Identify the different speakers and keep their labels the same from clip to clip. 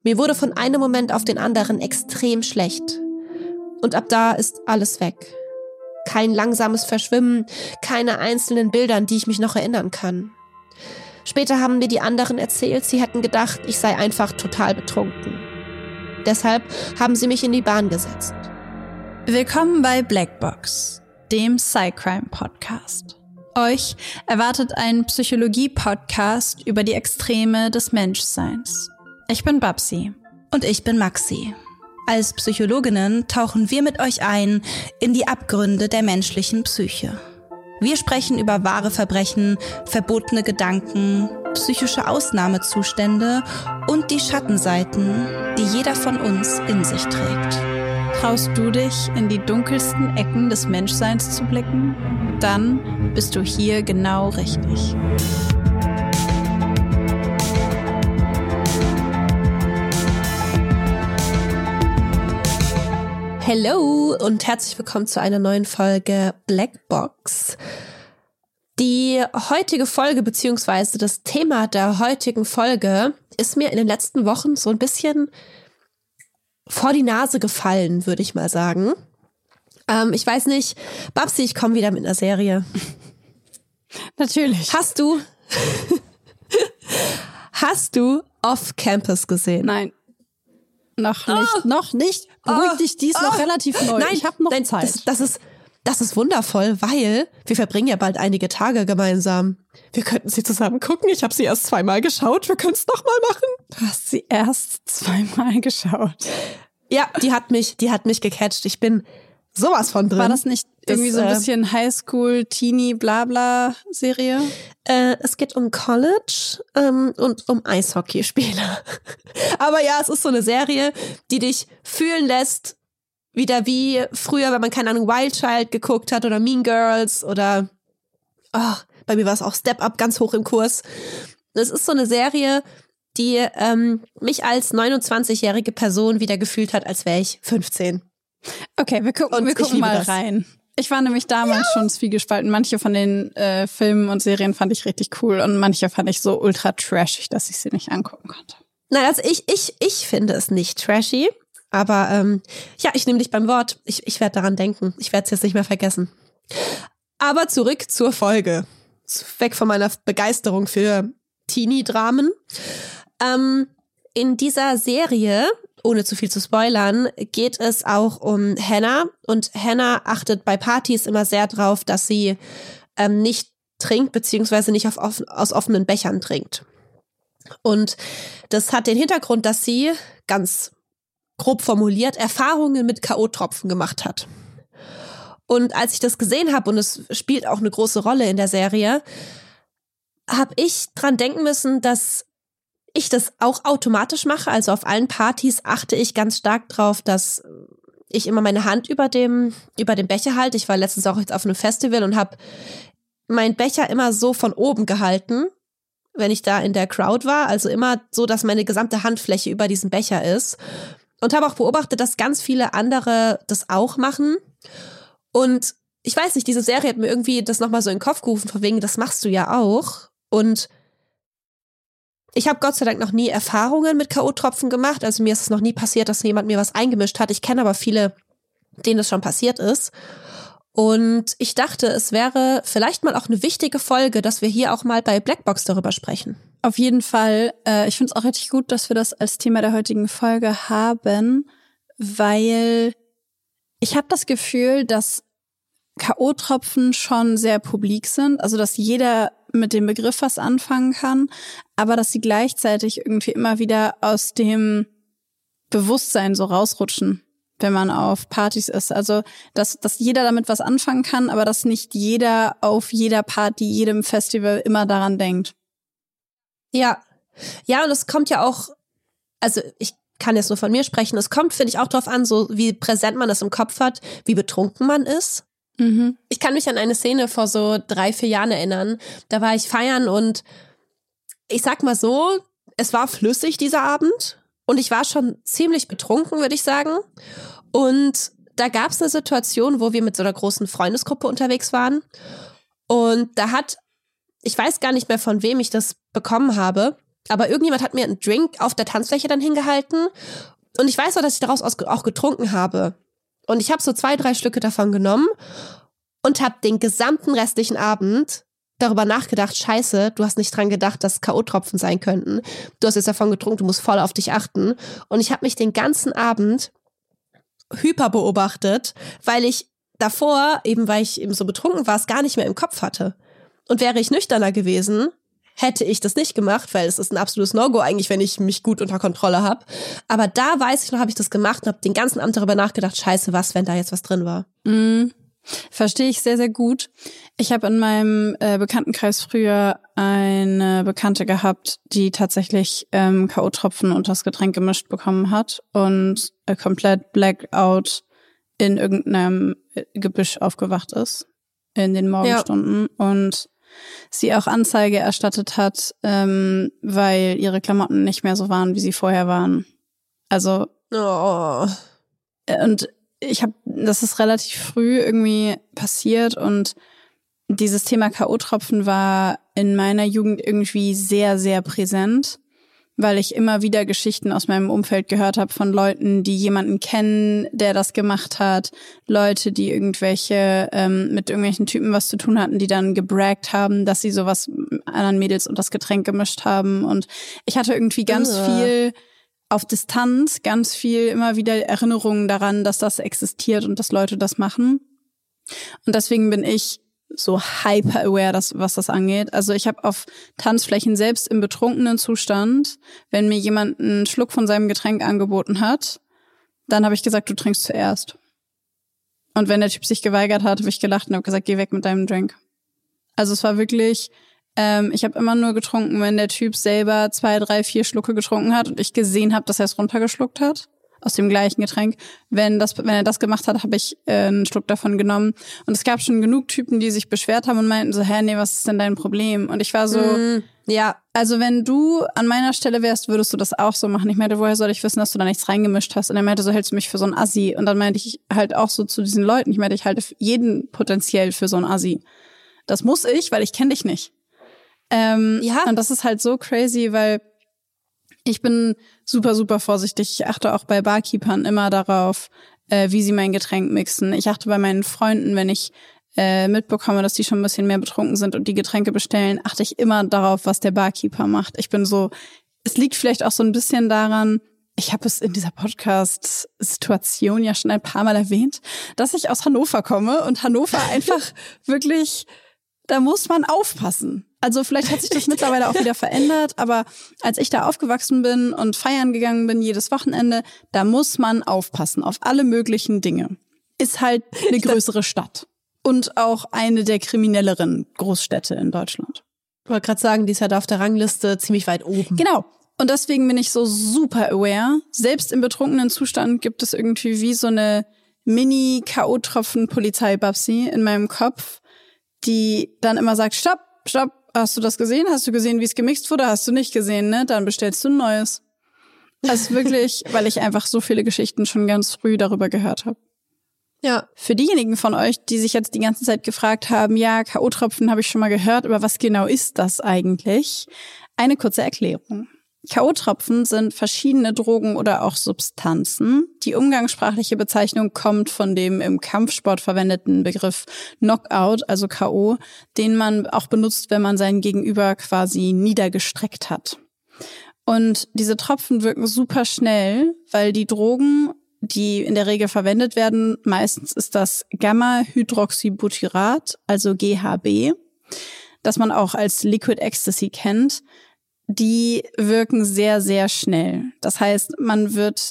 Speaker 1: Mir wurde von einem Moment auf den anderen extrem schlecht. Und ab da ist alles weg. Kein langsames Verschwimmen, keine einzelnen Bilder, an die ich mich noch erinnern kann. Später haben mir die anderen erzählt, sie hätten gedacht, ich sei einfach total betrunken. Deshalb haben sie mich in die Bahn gesetzt.
Speaker 2: Willkommen bei Blackbox, dem Psycrime-Podcast. Euch erwartet ein Psychologie-Podcast über die Extreme des Menschseins. Ich bin Babsi.
Speaker 3: Und ich bin Maxi. Als Psychologinnen tauchen wir mit euch ein in die Abgründe der menschlichen Psyche. Wir sprechen über wahre Verbrechen, verbotene Gedanken, psychische Ausnahmezustände und die Schattenseiten, die jeder von uns in sich trägt.
Speaker 2: Traust du dich, in die dunkelsten Ecken des Menschseins zu blicken? Dann bist du hier genau richtig.
Speaker 1: Hello und herzlich willkommen zu einer neuen Folge Blackbox. Die heutige Folge bzw. das Thema der heutigen Folge ist mir in den letzten Wochen so ein bisschen vor die Nase gefallen, würde ich mal sagen. Ich weiß nicht, Babsi, ich komme wieder mit einer Serie.
Speaker 2: Natürlich.
Speaker 1: Hast du Off Campus gesehen?
Speaker 2: Nein. Noch nicht. Beruhig dich, die ist noch relativ neu.
Speaker 1: Nein,
Speaker 2: ich habe noch Zeit.
Speaker 1: Das ist wundervoll, weil wir verbringen ja bald einige Tage gemeinsam. Wir könnten sie zusammen gucken. Ich habe sie erst 2-mal geschaut. Wir können es nochmal machen.
Speaker 2: Du hast sie erst 2-mal geschaut.
Speaker 1: Ja, die hat mich gecatcht. Ich bin sowas von drin.
Speaker 2: War das nicht irgendwie so ein bisschen Highschool, Teenie, Blabla Serie?
Speaker 1: Es geht um College und um Eishockeyspieler. Aber ja, es ist so eine Serie, die dich fühlen lässt, wieder wie früher, wenn man, keine Ahnung, Wild Child geguckt hat oder Mean Girls oder bei mir war es auch Step Up ganz hoch im Kurs. Es ist so eine Serie, die mich als 29-jährige Person wieder gefühlt hat, als wäre ich 15.
Speaker 2: Okay, wir gucken mal rein. Ich war nämlich damals schon zwiegespalten. Manche von den Filmen und Serien fand ich richtig cool und manche fand ich so ultra trashig, dass ich sie nicht angucken konnte.
Speaker 1: Nein, also ich finde es nicht trashy, aber ich nehme dich beim Wort. Ich werde daran denken. Ich werde es jetzt nicht mehr vergessen. Aber zurück zur Folge. Weg von meiner Begeisterung für Teenie-Dramen. In dieser Serie, ohne zu viel zu spoilern, geht es auch um Hannah. Und Hannah achtet bei Partys immer sehr drauf, dass sie nicht trinkt, beziehungsweise nicht aus offenen Bechern trinkt. Und das hat den Hintergrund, dass sie, ganz grob formuliert, Erfahrungen mit K.O.-Tropfen gemacht hat. Und als ich das gesehen habe, und es spielt auch eine große Rolle in der Serie, habe ich dran denken müssen, dass ich das auch automatisch mache. Also auf allen Partys achte ich ganz stark drauf, dass ich immer meine Hand über dem Becher halte. Ich war letztens auch jetzt auf einem Festival und habe meinen Becher immer so von oben gehalten, wenn ich da in der Crowd war. Also immer so, dass meine gesamte Handfläche über diesem Becher ist. Und habe auch beobachtet, dass ganz viele andere das auch machen. Und ich weiß nicht, diese Serie hat mir irgendwie das nochmal so in den Kopf gerufen, von wegen, das machst du ja auch. Und ich habe Gott sei Dank noch nie Erfahrungen mit K.O.-Tropfen gemacht. Also mir ist es noch nie passiert, dass jemand mir was eingemischt hat. Ich kenne aber viele, denen das schon passiert ist. Und ich dachte, es wäre vielleicht mal auch eine wichtige Folge, dass wir hier auch mal bei Blackbox darüber sprechen.
Speaker 2: Auf jeden Fall. Ich finde es auch richtig gut, dass wir das als Thema der heutigen Folge haben, weil ich habe das Gefühl, dass K.O.-Tropfen schon sehr publik sind. Also dass jeder mit dem Begriff was anfangen kann, aber dass sie gleichzeitig irgendwie immer wieder aus dem Bewusstsein so rausrutschen, wenn man auf Partys ist. Also, dass jeder damit was anfangen kann, aber dass nicht jeder auf jeder Party, jedem Festival immer daran denkt.
Speaker 1: Ja, und es kommt ja auch, also ich kann jetzt nur von mir sprechen, es kommt, finde ich, auch drauf an, so wie präsent man das im Kopf hat, wie betrunken man ist.
Speaker 2: Mhm.
Speaker 1: Ich kann mich an eine Szene vor so 3-4 Jahren erinnern. Da war ich feiern und ich sag mal so, es war flüssig dieser Abend und ich war schon ziemlich betrunken, würde ich sagen. Und da gab es eine Situation, wo wir mit so einer großen Freundesgruppe unterwegs waren und da ich weiß gar nicht mehr, von wem ich das bekommen habe, Aber irgendjemand hat mir einen Drink auf der Tanzfläche dann hingehalten. Und ich weiß auch, dass ich daraus auch getrunken habe. Und ich habe so 2-3 Stücke davon genommen und habe den gesamten restlichen Abend darüber nachgedacht, scheiße, du hast nicht dran gedacht, dass K.O.-Tropfen sein könnten. Du hast jetzt davon getrunken, du musst voll auf dich achten. Und ich habe mich den ganzen Abend hyper beobachtet, weil ich davor, eben weil ich eben so betrunken war, es gar nicht mehr im Kopf hatte. Und wäre ich nüchterner gewesen, hätte ich das nicht gemacht, weil es ist ein absolutes No-Go eigentlich, wenn ich mich gut unter Kontrolle habe. Aber da weiß ich noch, habe ich das gemacht und habe den ganzen Abend darüber nachgedacht, scheiße, was, wenn da jetzt was drin war.
Speaker 2: Verstehe ich sehr, sehr gut. Ich habe in meinem Bekanntenkreis früher eine Bekannte gehabt, die tatsächlich K.O.-Tropfen unter das Getränk gemischt bekommen hat und komplett Blackout in irgendeinem Gebüsch aufgewacht ist in den Morgenstunden und sie auch Anzeige erstattet hat, weil ihre Klamotten nicht mehr so waren, wie sie vorher waren. Also und das ist relativ früh irgendwie passiert und dieses Thema K.O.-Tropfen war in meiner Jugend irgendwie sehr, sehr präsent, weil ich immer wieder Geschichten aus meinem Umfeld gehört habe von Leuten, die jemanden kennen, der das gemacht hat, Leute, die mit irgendwelchen Typen was zu tun hatten, die dann gebraggt haben, dass sie sowas mit anderen Mädels und das Getränk gemischt haben. Und ich hatte irgendwie ganz viel auf Distanz, ganz viel immer wieder Erinnerungen daran, dass das existiert und dass Leute das machen. Und deswegen bin ich so hyper-aware, was das angeht. Also ich habe auf Tanzflächen selbst im betrunkenen Zustand, wenn mir jemand einen Schluck von seinem Getränk angeboten hat, dann habe ich gesagt, du trinkst zuerst. Und wenn der Typ sich geweigert hat, habe ich gelacht und habe gesagt, geh weg mit deinem Drink. Also es war wirklich, ich habe immer nur getrunken, wenn der Typ selber 2, 3, 4 Schlucke getrunken hat und ich gesehen habe, dass er es runtergeschluckt hat. Aus dem gleichen Getränk. Wenn er das gemacht hat, habe ich einen Schluck davon genommen. Und es gab schon genug Typen, die sich beschwert haben und meinten so, nee, was ist denn dein Problem? Und ich war so, also wenn du an meiner Stelle wärst, würdest du das auch so machen. Ich meinte, woher soll ich wissen, dass du da nichts reingemischt hast? Und er meinte, so hältst du mich für so ein Assi. Und dann meinte ich halt auch so zu diesen Leuten, ich meinte, ich halte jeden potenziell für so ein Assi. Das muss ich, weil ich kenne dich nicht. Und das ist halt so crazy, weil ich bin super, super vorsichtig. Ich achte auch bei Barkeepern immer darauf, wie sie mein Getränk mixen. Ich achte bei meinen Freunden, wenn ich mitbekomme, dass die schon ein bisschen mehr betrunken sind und die Getränke bestellen, achte ich immer darauf, was der Barkeeper macht. Ich bin so, es liegt vielleicht auch so ein bisschen daran, ich habe es in dieser Podcast-Situation ja schon ein paar Mal erwähnt, dass ich aus Hannover komme und Hannover einfach wirklich, da muss man aufpassen. Also vielleicht hat sich das mittlerweile auch wieder verändert, aber als ich da aufgewachsen bin und feiern gegangen bin jedes Wochenende, da muss man aufpassen auf alle möglichen Dinge. Ist halt eine größere Stadt und auch eine der kriminelleren Großstädte in Deutschland.
Speaker 1: Ich wollte gerade sagen, die ist halt auf der Rangliste ziemlich weit oben.
Speaker 2: Genau. Und deswegen bin ich so super aware. Selbst im betrunkenen Zustand gibt es irgendwie wie so eine Mini-K.O.-Tropfen-Polizei-Babsi in meinem Kopf, die dann immer sagt, stopp. Hast du das gesehen? Hast du gesehen, wie es gemixt wurde? Hast du nicht gesehen, ne? Dann bestellst du ein neues. Also wirklich, weil ich einfach so viele Geschichten schon ganz früh darüber gehört habe.
Speaker 1: Ja.
Speaker 2: Für diejenigen von euch, die sich jetzt die ganze Zeit gefragt haben, ja, K.O.-Tropfen habe ich schon mal gehört, aber was genau ist das eigentlich? Eine kurze Erklärung. K.O.-Tropfen sind verschiedene Drogen oder auch Substanzen. Die umgangssprachliche Bezeichnung kommt von dem im Kampfsport verwendeten Begriff Knockout, also K.O., den man auch benutzt, wenn man sein Gegenüber quasi niedergestreckt hat. Und diese Tropfen wirken super schnell, weil die Drogen, die in der Regel verwendet werden, meistens ist das Gamma-Hydroxybutyrat, also GHB, das man auch als Liquid Ecstasy kennt. Die wirken sehr, sehr schnell. Das heißt, man wird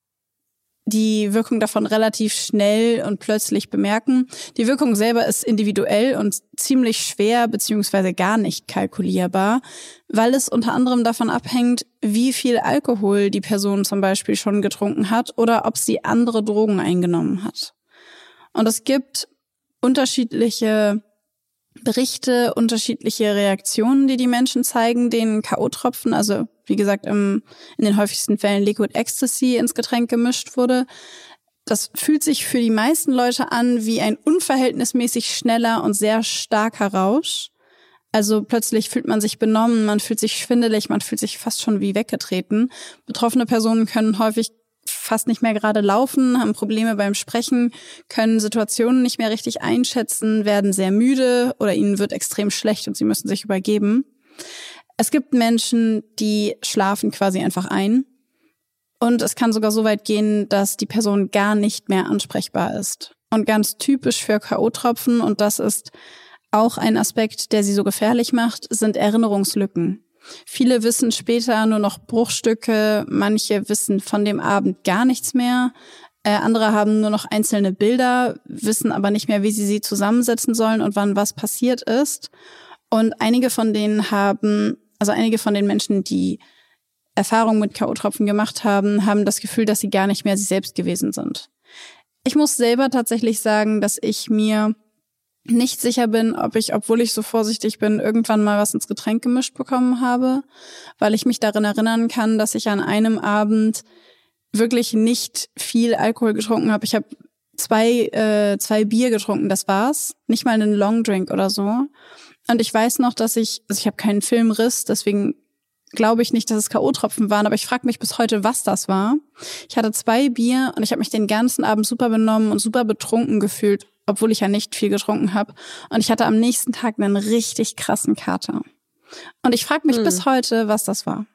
Speaker 2: die Wirkung davon relativ schnell und plötzlich bemerken. Die Wirkung selber ist individuell und ziemlich schwer beziehungsweise gar nicht kalkulierbar, weil es unter anderem davon abhängt, wie viel Alkohol die Person zum Beispiel schon getrunken hat oder ob sie andere Drogen eingenommen hat. Und es gibt unterschiedliche Berichte, unterschiedliche Reaktionen, die Menschen zeigen, denen K.O.-Tropfen, also wie gesagt in den häufigsten Fällen Liquid Ecstasy ins Getränk gemischt wurde. Das fühlt sich für die meisten Leute an wie ein unverhältnismäßig schneller und sehr starker Rausch. Also plötzlich fühlt man sich benommen, man fühlt sich schwindelig, man fühlt sich fast schon wie weggetreten. Betroffene Personen können häufig fast nicht mehr gerade laufen, haben Probleme beim Sprechen, können Situationen nicht mehr richtig einschätzen, werden sehr müde oder ihnen wird extrem schlecht und sie müssen sich übergeben. Es gibt Menschen, die schlafen quasi einfach ein. Und es kann sogar so weit gehen, dass die Person gar nicht mehr ansprechbar ist. Und ganz typisch für K.O.-Tropfen, und das ist auch ein Aspekt, der sie so gefährlich macht, sind Erinnerungslücken. Viele wissen später nur noch Bruchstücke, manche wissen von dem Abend gar nichts mehr. Andere haben nur noch einzelne Bilder, wissen aber nicht mehr, wie sie zusammensetzen sollen und wann was passiert ist. Und einige von den Menschen, die Erfahrungen mit K.O.-Tropfen gemacht haben, haben das Gefühl, dass sie gar nicht mehr sie selbst gewesen sind. Ich muss selber tatsächlich sagen, dass ich mir nicht sicher bin, ob ich, obwohl ich so vorsichtig bin, irgendwann mal was ins Getränk gemischt bekommen habe, weil ich mich darin erinnern kann, dass ich an einem Abend wirklich nicht viel Alkohol getrunken habe. Ich habe zwei Bier getrunken, das war's. Nicht mal einen Longdrink oder so. Und ich weiß noch, dass ich habe keinen Filmriss, deswegen glaube ich nicht, dass es K.O.-Tropfen waren, aber ich frage mich bis heute, was das war. Ich hatte 2 Bier und ich habe mich den ganzen Abend super benommen und super betrunken gefühlt, obwohl ich ja nicht viel getrunken habe. Und ich hatte am nächsten Tag einen richtig krassen Kater. Und ich frage mich bis heute, was das war.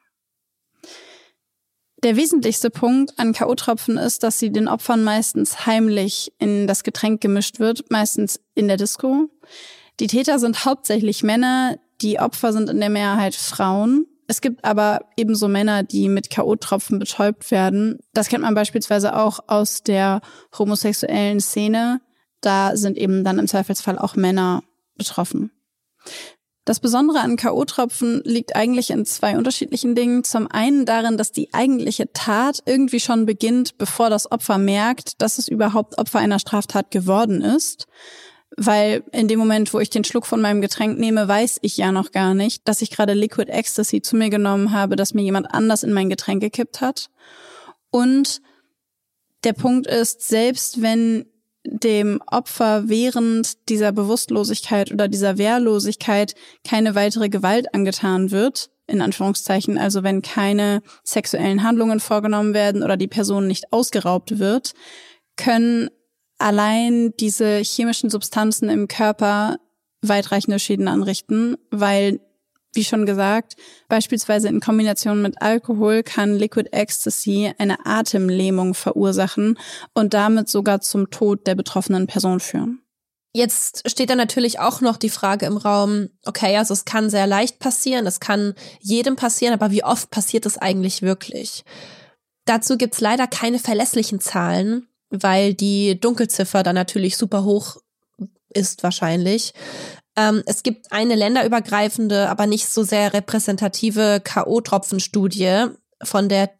Speaker 2: Der wesentlichste Punkt an K.O.-Tropfen ist, dass sie den Opfern meistens heimlich in das Getränk gemischt wird, meistens in der Disco. Die Täter sind hauptsächlich Männer, die Opfer sind in der Mehrheit Frauen. Es gibt aber ebenso Männer, die mit K.O.-Tropfen betäubt werden. Das kennt man beispielsweise auch aus der homosexuellen Szene. Da sind eben dann im Zweifelsfall auch Männer betroffen. Das Besondere an K.O.-Tropfen liegt eigentlich in 2 unterschiedlichen Dingen. Zum einen darin, dass die eigentliche Tat irgendwie schon beginnt, bevor das Opfer merkt, dass es überhaupt Opfer einer Straftat geworden ist. Weil in dem Moment, wo ich den Schluck von meinem Getränk nehme, weiß ich ja noch gar nicht, dass ich gerade Liquid Ecstasy zu mir genommen habe, dass mir jemand anders in mein Getränk gekippt hat. Und der Punkt ist, selbst wenn dem Opfer während dieser Bewusstlosigkeit oder dieser Wehrlosigkeit keine weitere Gewalt angetan wird, in Anführungszeichen, also wenn keine sexuellen Handlungen vorgenommen werden oder die Person nicht ausgeraubt wird, können allein diese chemischen Substanzen im Körper weitreichende Schäden anrichten, weil, wie schon gesagt, beispielsweise in Kombination mit Alkohol kann Liquid Ecstasy eine Atemlähmung verursachen und damit sogar zum Tod der betroffenen Person führen.
Speaker 1: Jetzt steht da natürlich auch noch die Frage im Raum, okay, also es kann sehr leicht passieren, es kann jedem passieren, aber wie oft passiert es eigentlich wirklich? Dazu gibt's leider keine verlässlichen Zahlen, weil die Dunkelziffer dann natürlich super hoch ist wahrscheinlich. Es gibt eine länderübergreifende, aber nicht so sehr repräsentative K.O.-Tropfen-Studie von der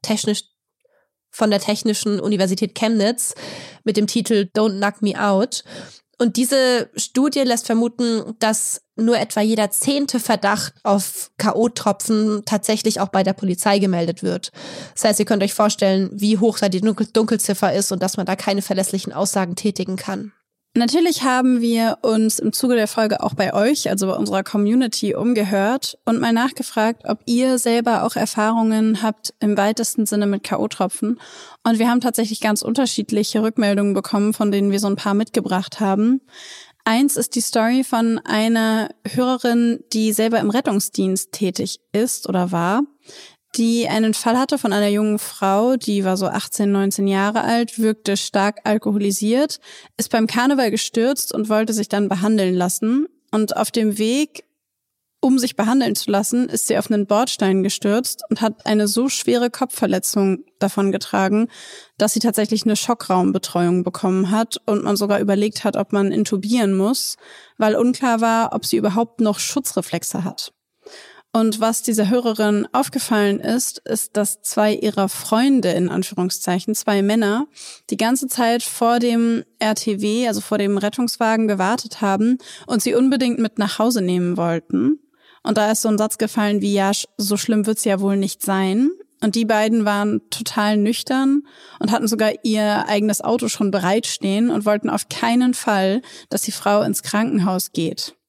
Speaker 1: Technischen Universität Chemnitz mit dem Titel Don't Knock Me Out. Und diese Studie lässt vermuten, dass nur etwa jeder 10. Verdacht auf K.O.-Tropfen tatsächlich auch bei der Polizei gemeldet wird. Das heißt, ihr könnt euch vorstellen, wie hoch da die Dunkelziffer ist und dass man da keine verlässlichen Aussagen tätigen kann.
Speaker 2: Natürlich haben wir uns im Zuge der Folge auch bei euch, also bei unserer Community, umgehört und mal nachgefragt, ob ihr selber auch Erfahrungen habt im weitesten Sinne mit K.O.-Tropfen. Und wir haben tatsächlich ganz unterschiedliche Rückmeldungen bekommen, von denen wir so ein paar mitgebracht haben. Eins ist die Story von einer Hörerin, die selber im Rettungsdienst tätig ist oder war, die einen Fall hatte von einer jungen Frau, die war so 18, 19 Jahre alt, wirkte stark alkoholisiert, ist beim Karneval gestürzt und wollte sich dann behandeln lassen. Und auf dem Weg, um sich behandeln zu lassen, ist sie auf einen Bordstein gestürzt und hat eine so schwere Kopfverletzung davongetragen, dass sie tatsächlich eine Schockraumbetreuung bekommen hat und man sogar überlegt hat, ob man intubieren muss, weil unklar war, ob sie überhaupt noch Schutzreflexe hat. Und was dieser Hörerin aufgefallen ist, dass 2 ihrer Freunde, in Anführungszeichen, 2 Männer, die ganze Zeit vor dem RTW, also vor dem Rettungswagen, gewartet haben und sie unbedingt mit nach Hause nehmen wollten. Und da ist so ein Satz gefallen wie, ja, so schlimm wird's ja wohl nicht sein. Und die beiden waren total nüchtern und hatten sogar ihr eigenes Auto schon bereitstehen und wollten auf keinen Fall, dass die Frau ins Krankenhaus geht.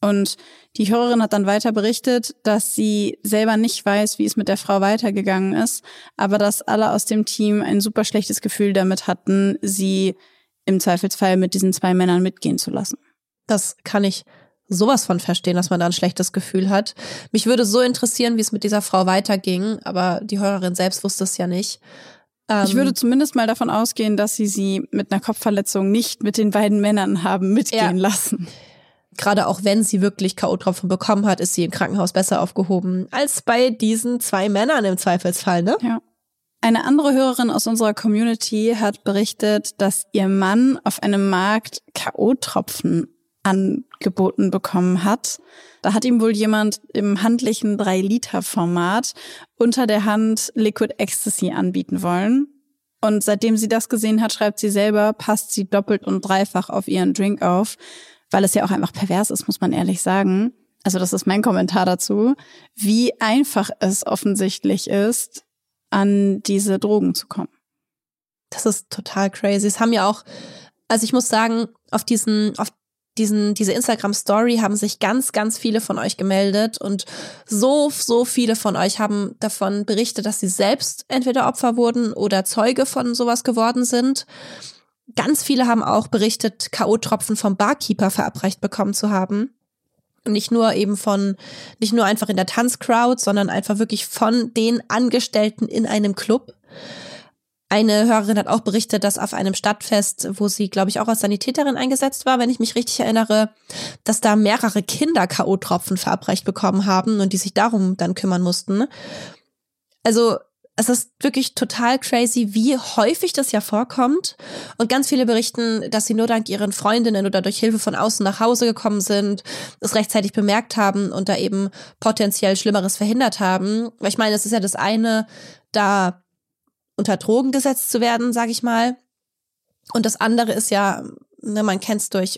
Speaker 2: Und die Hörerin hat dann weiter berichtet, dass sie selber nicht weiß, wie es mit der Frau weitergegangen ist, aber dass alle aus dem Team ein super schlechtes Gefühl damit hatten, sie im Zweifelsfall mit diesen 2 Männern mitgehen zu lassen.
Speaker 1: Das kann ich sowas von verstehen, dass man da ein schlechtes Gefühl hat. Mich würde so interessieren, wie es mit dieser Frau weiterging, aber die Hörerin selbst wusste es ja nicht.
Speaker 2: Ich würde zumindest mal davon ausgehen, dass sie mit einer Kopfverletzung nicht mit den beiden Männern haben mitgehen lassen.
Speaker 1: Gerade auch wenn sie wirklich K.O.-Tropfen bekommen hat, ist sie im Krankenhaus besser aufgehoben als bei diesen 2 Männern im Zweifelsfall, ne?
Speaker 2: Ja. Eine andere Hörerin aus unserer Community hat berichtet, dass ihr Mann auf einem Markt K.O.-Tropfen angeboten bekommen hat. Da hat ihm wohl jemand im handlichen 3-Liter-Format unter der Hand Liquid Ecstasy anbieten wollen. Und seitdem sie das gesehen hat, schreibt sie selber, passt sie doppelt und dreifach auf ihren Drink auf, weil es ja auch einfach pervers ist, muss man ehrlich sagen. Also das ist mein Kommentar dazu, wie einfach es offensichtlich ist, an diese Drogen zu kommen.
Speaker 1: Das ist total crazy. Es haben ja auch, also ich muss sagen, auf diese Instagram-Story haben sich ganz, ganz viele von euch gemeldet und so viele von euch haben davon berichtet, dass sie selbst entweder Opfer wurden oder Zeuge von sowas geworden sind. Ganz viele haben auch berichtet, K.O.-Tropfen vom Barkeeper verabreicht bekommen zu haben. Und nicht nur einfach in der Tanzcrowd, sondern einfach wirklich von den Angestellten in einem Club. Eine Hörerin hat auch berichtet, dass auf einem Stadtfest, wo sie, glaube ich, auch als Sanitäterin eingesetzt war, wenn ich mich richtig erinnere, dass da mehrere Kinder K.O.-Tropfen verabreicht bekommen haben und die sich darum dann kümmern mussten. Also es ist wirklich total crazy, wie häufig das ja vorkommt. Und ganz viele berichten, dass sie nur dank ihren Freundinnen oder durch Hilfe von außen nach Hause gekommen sind, es rechtzeitig bemerkt haben und da eben potenziell Schlimmeres verhindert haben. Weil ich meine, es ist ja das eine, da unter Drogen gesetzt zu werden, sage ich mal. Und das andere ist ja, ne, man kennt es durch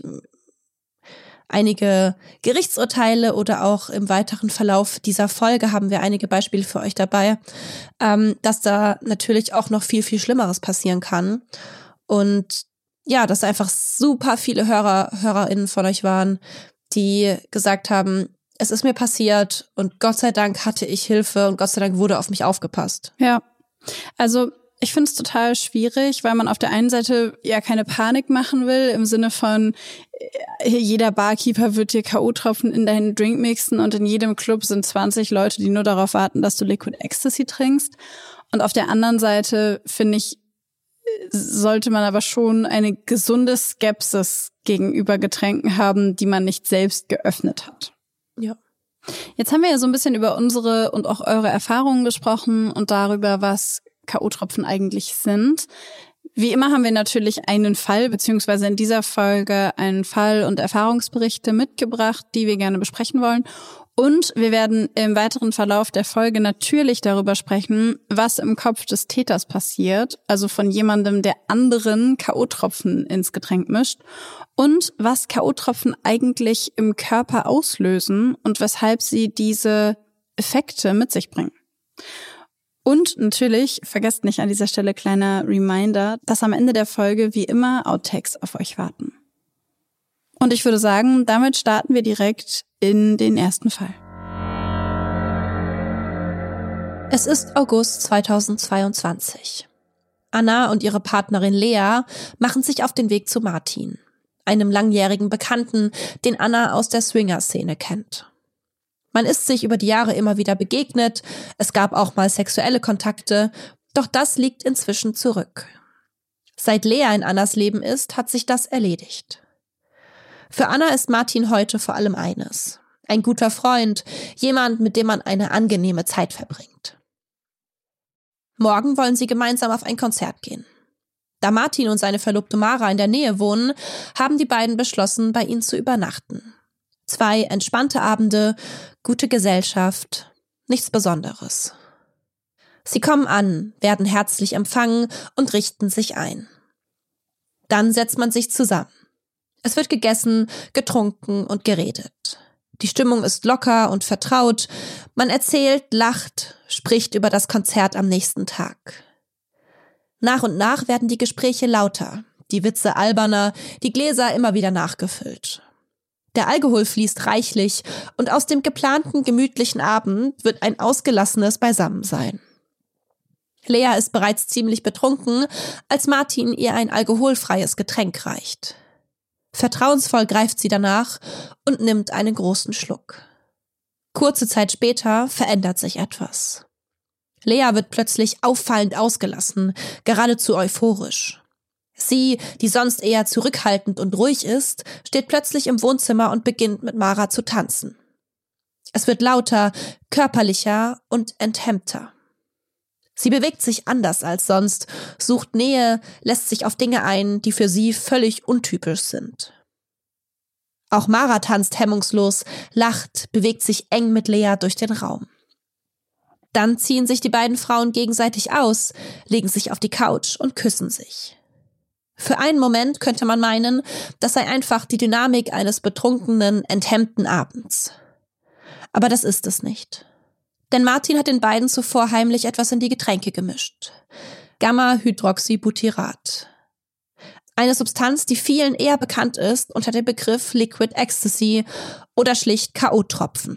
Speaker 1: einige Gerichtsurteile oder auch im weiteren Verlauf dieser Folge haben wir einige Beispiele für euch dabei, dass da natürlich auch noch viel, viel Schlimmeres passieren kann. Und ja, dass einfach super viele HörerInnen von euch waren, die gesagt haben, es ist mir passiert und Gott sei Dank hatte ich Hilfe und Gott sei Dank wurde auf mich aufgepasst.
Speaker 2: Ja, also ich finde es total schwierig, weil man auf der einen Seite ja keine Panik machen will, im Sinne von jeder Barkeeper wird dir K.O.-Tropfen in deinen Drink mixen und in jedem Club sind 20 Leute, die nur darauf warten, dass du Liquid Ecstasy trinkst. Und auf der anderen Seite, finde ich, sollte man aber schon eine gesunde Skepsis gegenüber Getränken haben, die man nicht selbst geöffnet hat.
Speaker 1: Ja.
Speaker 2: Jetzt haben wir ja so ein bisschen über unsere und auch eure Erfahrungen gesprochen und darüber, was K.O.-Tropfen eigentlich sind. Wie immer haben wir natürlich einen Fall, beziehungsweise in dieser Folge einen Fall und Erfahrungsberichte mitgebracht, die wir gerne besprechen wollen. Und wir werden im weiteren Verlauf der Folge natürlich darüber sprechen, was im Kopf des Täters passiert, also von jemandem, der anderen K.O.-Tropfen ins Getränk mischt, und was K.O.-Tropfen eigentlich im Körper auslösen und weshalb sie diese Effekte mit sich bringen. Und natürlich, vergesst nicht an dieser Stelle kleiner Reminder, dass am Ende der Folge wie immer Outtakes auf euch warten. Und ich würde sagen, damit starten wir direkt in den ersten Fall.
Speaker 1: Es ist August 2022. Anna und ihre Partnerin Lea machen sich auf den Weg zu Martin, einem langjährigen Bekannten, den Anna aus der Swinger-Szene kennt. Man ist sich über die Jahre immer wieder begegnet, es gab auch mal sexuelle Kontakte, doch das liegt inzwischen zurück. Seit Lea in Annas Leben ist, hat sich das erledigt. Für Anna ist Martin heute vor allem eines: ein guter Freund, jemand, mit dem man eine angenehme Zeit verbringt. Morgen wollen sie gemeinsam auf ein Konzert gehen. Da Martin und seine Verlobte Mara in der Nähe wohnen, haben die beiden beschlossen, bei ihnen zu übernachten. 2 entspannte Abende, gute Gesellschaft, nichts Besonderes. Sie kommen an, werden herzlich empfangen und richten sich ein. Dann setzt man sich zusammen. Es wird gegessen, getrunken und geredet. Die Stimmung ist locker und vertraut. Man erzählt, lacht, spricht über das Konzert am nächsten Tag. Nach und nach werden die Gespräche lauter, die Witze alberner, die Gläser immer wieder nachgefüllt. Der Alkohol fließt reichlich und aus dem geplanten, gemütlichen Abend wird ein ausgelassenes Beisammensein. Lea ist bereits ziemlich betrunken, als Martin ihr ein alkoholfreies Getränk reicht. Vertrauensvoll greift sie danach und nimmt einen großen Schluck. Kurze Zeit später verändert sich etwas. Lea wird plötzlich auffallend ausgelassen, geradezu euphorisch. Sie, die sonst eher zurückhaltend und ruhig ist, steht plötzlich im Wohnzimmer und beginnt mit Mara zu tanzen. Es wird lauter, körperlicher und enthemmter. Sie bewegt sich anders als sonst, sucht Nähe, lässt sich auf Dinge ein, die für sie völlig untypisch sind. Auch Mara tanzt hemmungslos, lacht, bewegt sich eng mit Lea durch den Raum. Dann ziehen sich die beiden Frauen gegenseitig aus, legen sich auf die Couch und küssen sich. Für einen Moment könnte man meinen, das sei einfach die Dynamik eines betrunkenen, enthemmten Abends. Aber das ist es nicht. Denn Martin hat den beiden zuvor heimlich etwas in die Getränke gemischt. Gamma-Hydroxybutyrat. Eine Substanz, die vielen eher bekannt ist unter dem Begriff Liquid Ecstasy oder schlicht K.O.-Tropfen.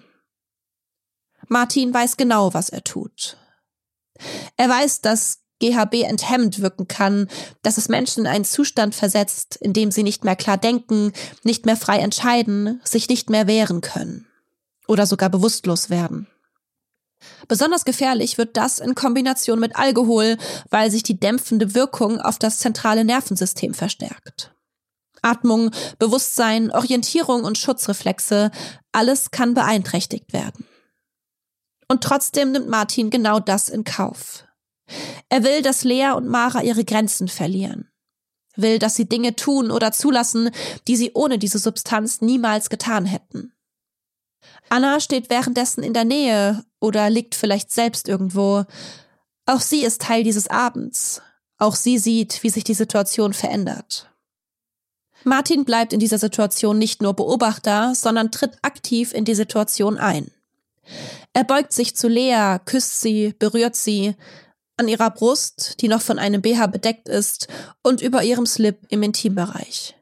Speaker 1: Martin weiß genau, was er tut. Er weiß, dass GHB enthemmend wirken kann, dass es Menschen in einen Zustand versetzt, in dem sie nicht mehr klar denken, nicht mehr frei entscheiden, sich nicht mehr wehren können oder sogar bewusstlos werden. Besonders gefährlich wird das in Kombination mit Alkohol, weil sich die dämpfende Wirkung auf das zentrale Nervensystem verstärkt. Atmung, Bewusstsein, Orientierung und Schutzreflexe, alles kann beeinträchtigt werden. Und trotzdem nimmt Martin genau das in Kauf. Er will, dass Lea und Mara ihre Grenzen verlieren. Will, dass sie Dinge tun oder zulassen, die sie ohne diese Substanz niemals getan hätten. Anna steht währenddessen in der Nähe oder liegt vielleicht selbst irgendwo. Auch sie ist Teil dieses Abends. Auch sie sieht, wie sich die Situation verändert. Martin bleibt in dieser Situation nicht nur Beobachter, sondern tritt aktiv in die Situation ein. Er beugt sich zu Lea, küsst sie, berührt sie, an ihrer Brust, die noch von einem BH bedeckt ist, und über ihrem Slip im Intimbereich.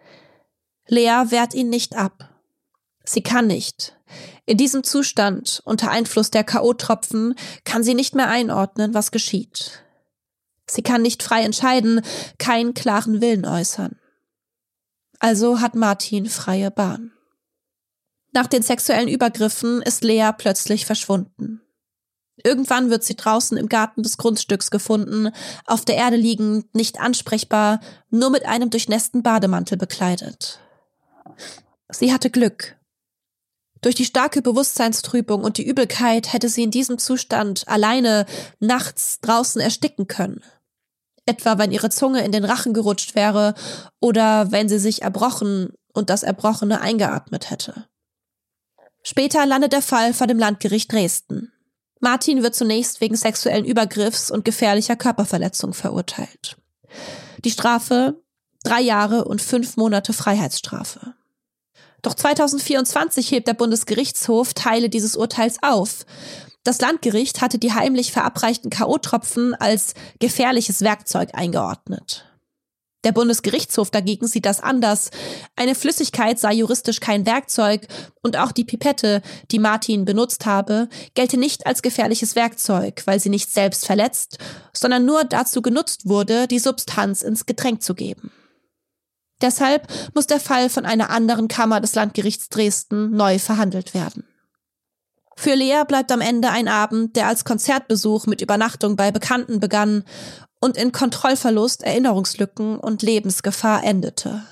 Speaker 1: Lea wehrt ihn nicht ab. Sie kann nicht. In diesem Zustand, unter Einfluss der K.O.-Tropfen, kann sie nicht mehr einordnen, was geschieht. Sie kann nicht frei entscheiden, keinen klaren Willen äußern. Also hat Martin freie Bahn. Nach den sexuellen Übergriffen ist Lea plötzlich verschwunden. Irgendwann wird sie draußen im Garten des Grundstücks gefunden, auf der Erde liegend, nicht ansprechbar, nur mit einem durchnässten Bademantel bekleidet. Sie hatte Glück. Durch die starke Bewusstseinstrübung und die Übelkeit hätte sie in diesem Zustand alleine nachts draußen ersticken können. Etwa wenn ihre Zunge in den Rachen gerutscht wäre oder wenn sie sich erbrochen und das Erbrochene eingeatmet hätte. Später landet der Fall vor dem Landgericht Dresden. Martin wird zunächst wegen sexuellen Übergriffs und gefährlicher Körperverletzung verurteilt. Die Strafe: 3 Jahre und 5 Monate Freiheitsstrafe. Doch 2024 hebt der Bundesgerichtshof Teile dieses Urteils auf. Das Landgericht hatte die heimlich verabreichten K.O.-Tropfen als gefährliches Werkzeug eingeordnet. Der Bundesgerichtshof dagegen sieht das anders. Eine Flüssigkeit sei juristisch kein Werkzeug und auch die Pipette, die Martin benutzt habe, gelte nicht als gefährliches Werkzeug, weil sie nicht selbst verletzt, sondern nur dazu genutzt wurde, die Substanz ins Getränk zu geben. Deshalb muss der Fall von einer anderen Kammer des Landgerichts Dresden neu verhandelt werden. Für Lea bleibt am Ende ein Abend, der als Konzertbesuch mit Übernachtung bei Bekannten begann und in Kontrollverlust, Erinnerungslücken und Lebensgefahr endete.